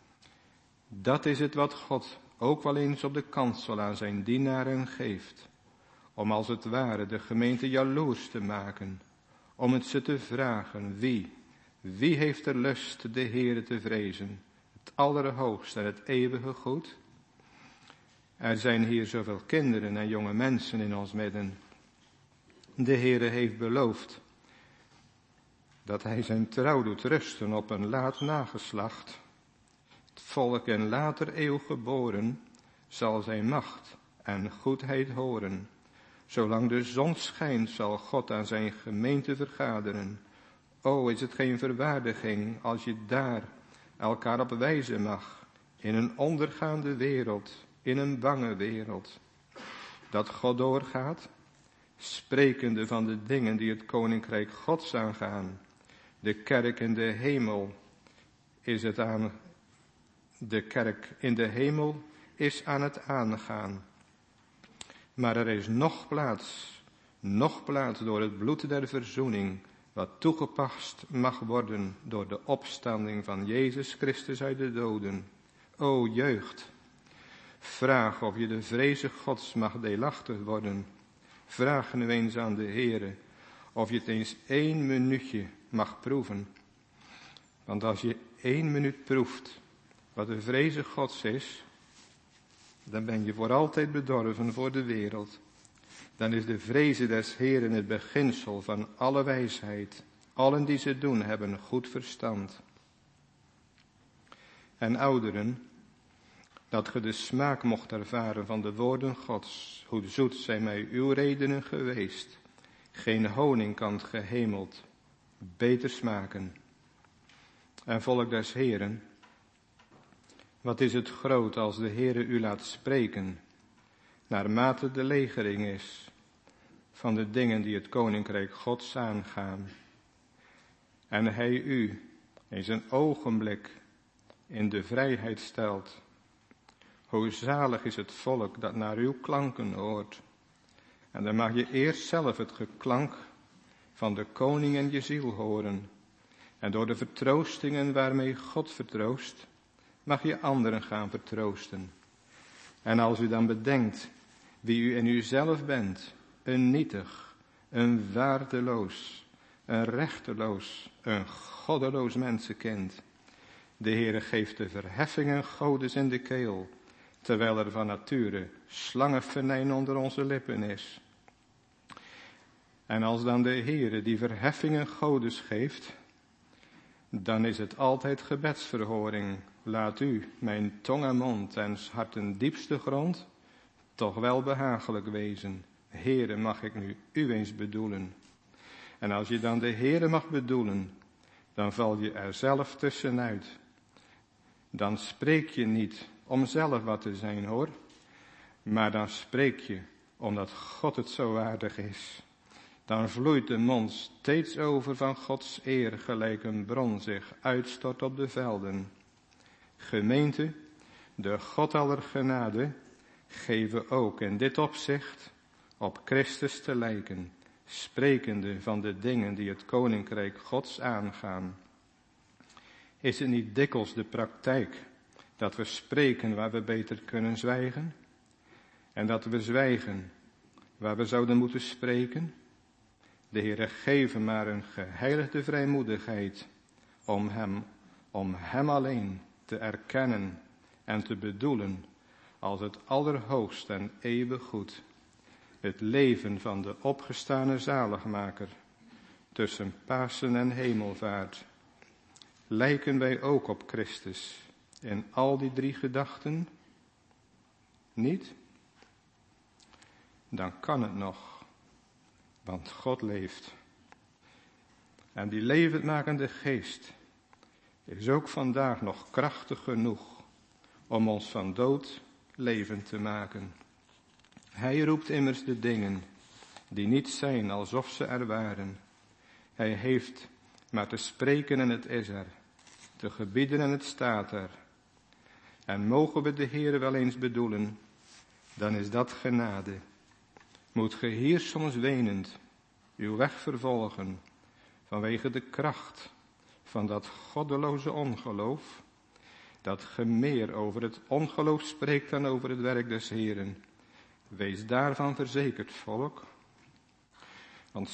Dat is het wat God ook wel eens op de kansel aan zijn dienaren geeft. Om als het ware de gemeente jaloers te maken. Om het ze te vragen, wie heeft er lust de Heere te vrezen? Het allerhoogste en het eeuwige goed. Er zijn hier zoveel kinderen en jonge mensen in ons midden. De Heere heeft beloofd dat hij zijn trouw doet rusten op een laat nageslacht. Het volk in later eeuw geboren zal zijn macht en goedheid horen. Zolang de zon schijnt zal God aan zijn gemeente vergaderen. O, is het geen verwaardiging als je daar elkaar op wijzen mag. In een ondergaande wereld, in een bange wereld. Dat God doorgaat, sprekende van de dingen die het koninkrijk Gods aangaan. De kerk in de hemel de kerk in de hemel is aan het aangaan. Maar er is nog plaats door het bloed der verzoening, wat toegepast mag worden door de opstanding van Jezus Christus uit de doden. O jeugd, vraag of je de vreze Gods mag deelachtig worden. Vraag nu eens aan de Heere of je het eens 1 minuutje mag proeven. Want als je 1 minuut proeft wat de vreze Gods is, dan ben je voor altijd bedorven voor de wereld. Dan is de vreze des Heeren het beginsel van alle wijsheid. Allen die ze doen hebben goed verstand. En ouderen, dat ge de smaak mocht ervaren van de woorden Gods. Hoe zoet zijn mij uw redenen geweest. Geen honing kan gehemeld beter smaken. En volk des Heeren, wat is het groot als de Heere u laat spreken, naarmate de legering is van de dingen die het koninkrijk Gods aangaan. En hij u eens een ogenblik in de vrijheid stelt. Hoe zalig is het volk dat naar uw klanken hoort. En dan mag je eerst zelf het geklank van de koning in je ziel horen. En door de vertroostingen waarmee God vertroost, mag je anderen gaan vertroosten. En als u dan bedenkt wie u in uzelf bent, een nietig, een waardeloos, een rechteloos, een goddeloos mensenkind. De Heere geeft de verheffingen godes in de keel, terwijl er van nature slangenvenijn onder onze lippen is. En als dan de Heere die verheffingen godes geeft, dan is het altijd gebedsverhoring. Laat u, mijn tong en mond en harten diepste grond, toch wel behagelijk wezen. Heere, mag ik nu u eens bedoelen. En als je dan de Heere mag bedoelen, dan val je er zelf tussenuit. Dan spreek je niet om zelf wat te zijn, hoor. Maar dan spreek je omdat God het zo waardig is. Dan vloeit de mond steeds over van Gods eer, gelijk een bron zich uitstort op de velden. Gemeente, de God aller genade, geven ook in dit opzicht op Christus te lijken, sprekende van de dingen die het koninkrijk Gods aangaan. Is het niet dikwijls de praktijk dat we spreken waar we beter kunnen zwijgen? En dat we zwijgen waar we zouden moeten spreken? De Heere geef maar een geheiligde vrijmoedigheid om hem alleen te erkennen en te bedoelen als het allerhoogst en eeuwig goed. Het leven van de opgestane zaligmaker tussen Pasen en hemelvaart. Lijken wij ook op Christus in al die 3 gedachten? Niet? Dan kan het nog, want God leeft. En die levendmakende geest is ook vandaag nog krachtig genoeg om ons van dood levend te maken. Hij roept immers de dingen die niet zijn alsof ze er waren. Hij heeft maar te spreken en het is er, te gebieden en het staat er. En mogen we de Heere wel eens bedoelen, dan is dat genade. Moet ge hier soms wenend uw weg vervolgen, vanwege de kracht van dat goddeloze ongeloof, dat ge meer over het ongeloof spreekt dan over het werk des Heeren. Wees daarvan verzekerd, volk. Want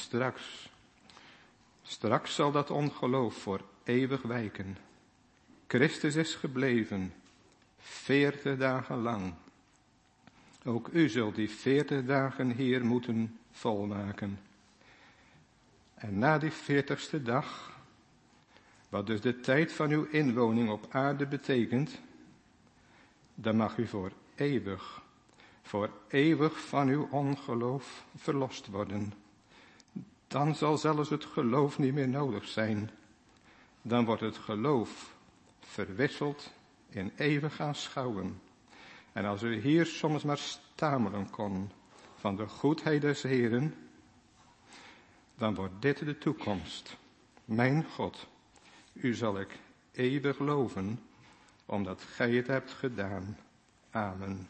straks zal dat ongeloof voor eeuwig wijken. Christus is gebleven, 40 dagen lang. Ook u zult die 40 dagen hier moeten volmaken. En na die 40ste dag, wat dus de tijd van uw inwoning op aarde betekent, dan mag u voor eeuwig van uw ongeloof verlost worden. Dan zal zelfs het geloof niet meer nodig zijn. Dan wordt het geloof verwisseld in eeuwig aanschouwen. En als u hier soms maar stamelen kon van de goedheid des Heeren, dan wordt dit de toekomst. Mijn God, u zal ik eeuwig loven, omdat gij het hebt gedaan. Amen.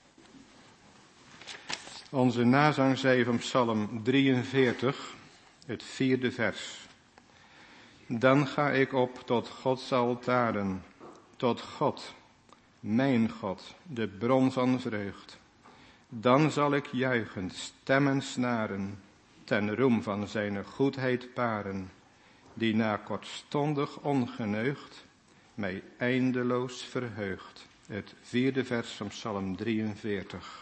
Onze nazang zij van Psalm 43, het 4e vers. Dan ga ik op tot Gods altaren, tot God, mijn God, de bron van vreugd. Dan zal ik juichen, stemmen snaren, ten roem van zijn goedheid paren, die na kortstondig ongeneugd mij eindeloos verheugt. Het 4e vers van Psalm 43.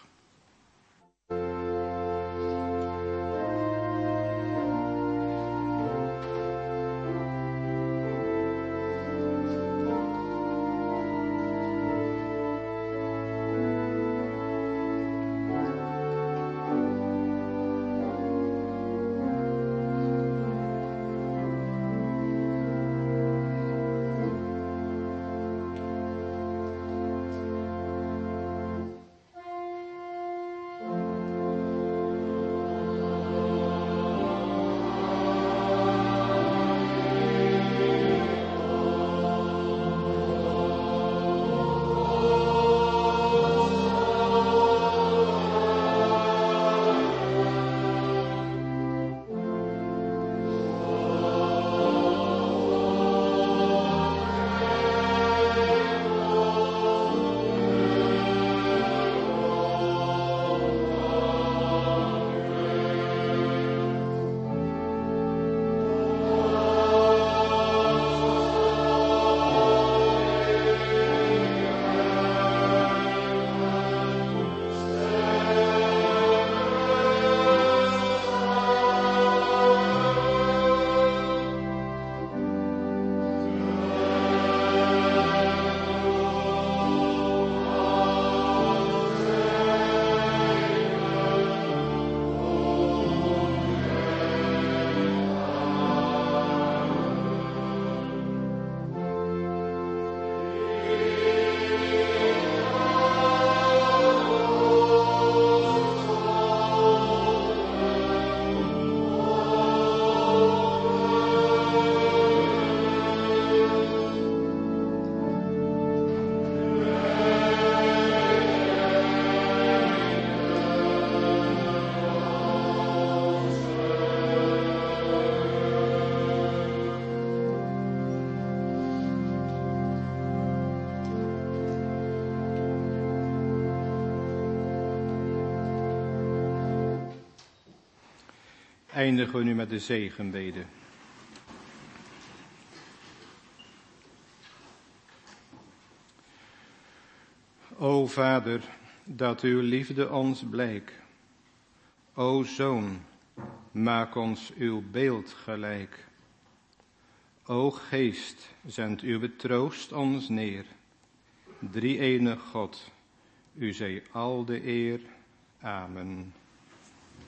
Eindigen we nu met de zegenbede. O Vader, dat uw liefde ons blijk. O Zoon, maak ons uw beeld gelijk. O Geest, zend uw troost ons neer. Drie-enige God, u zij al de eer. Amen.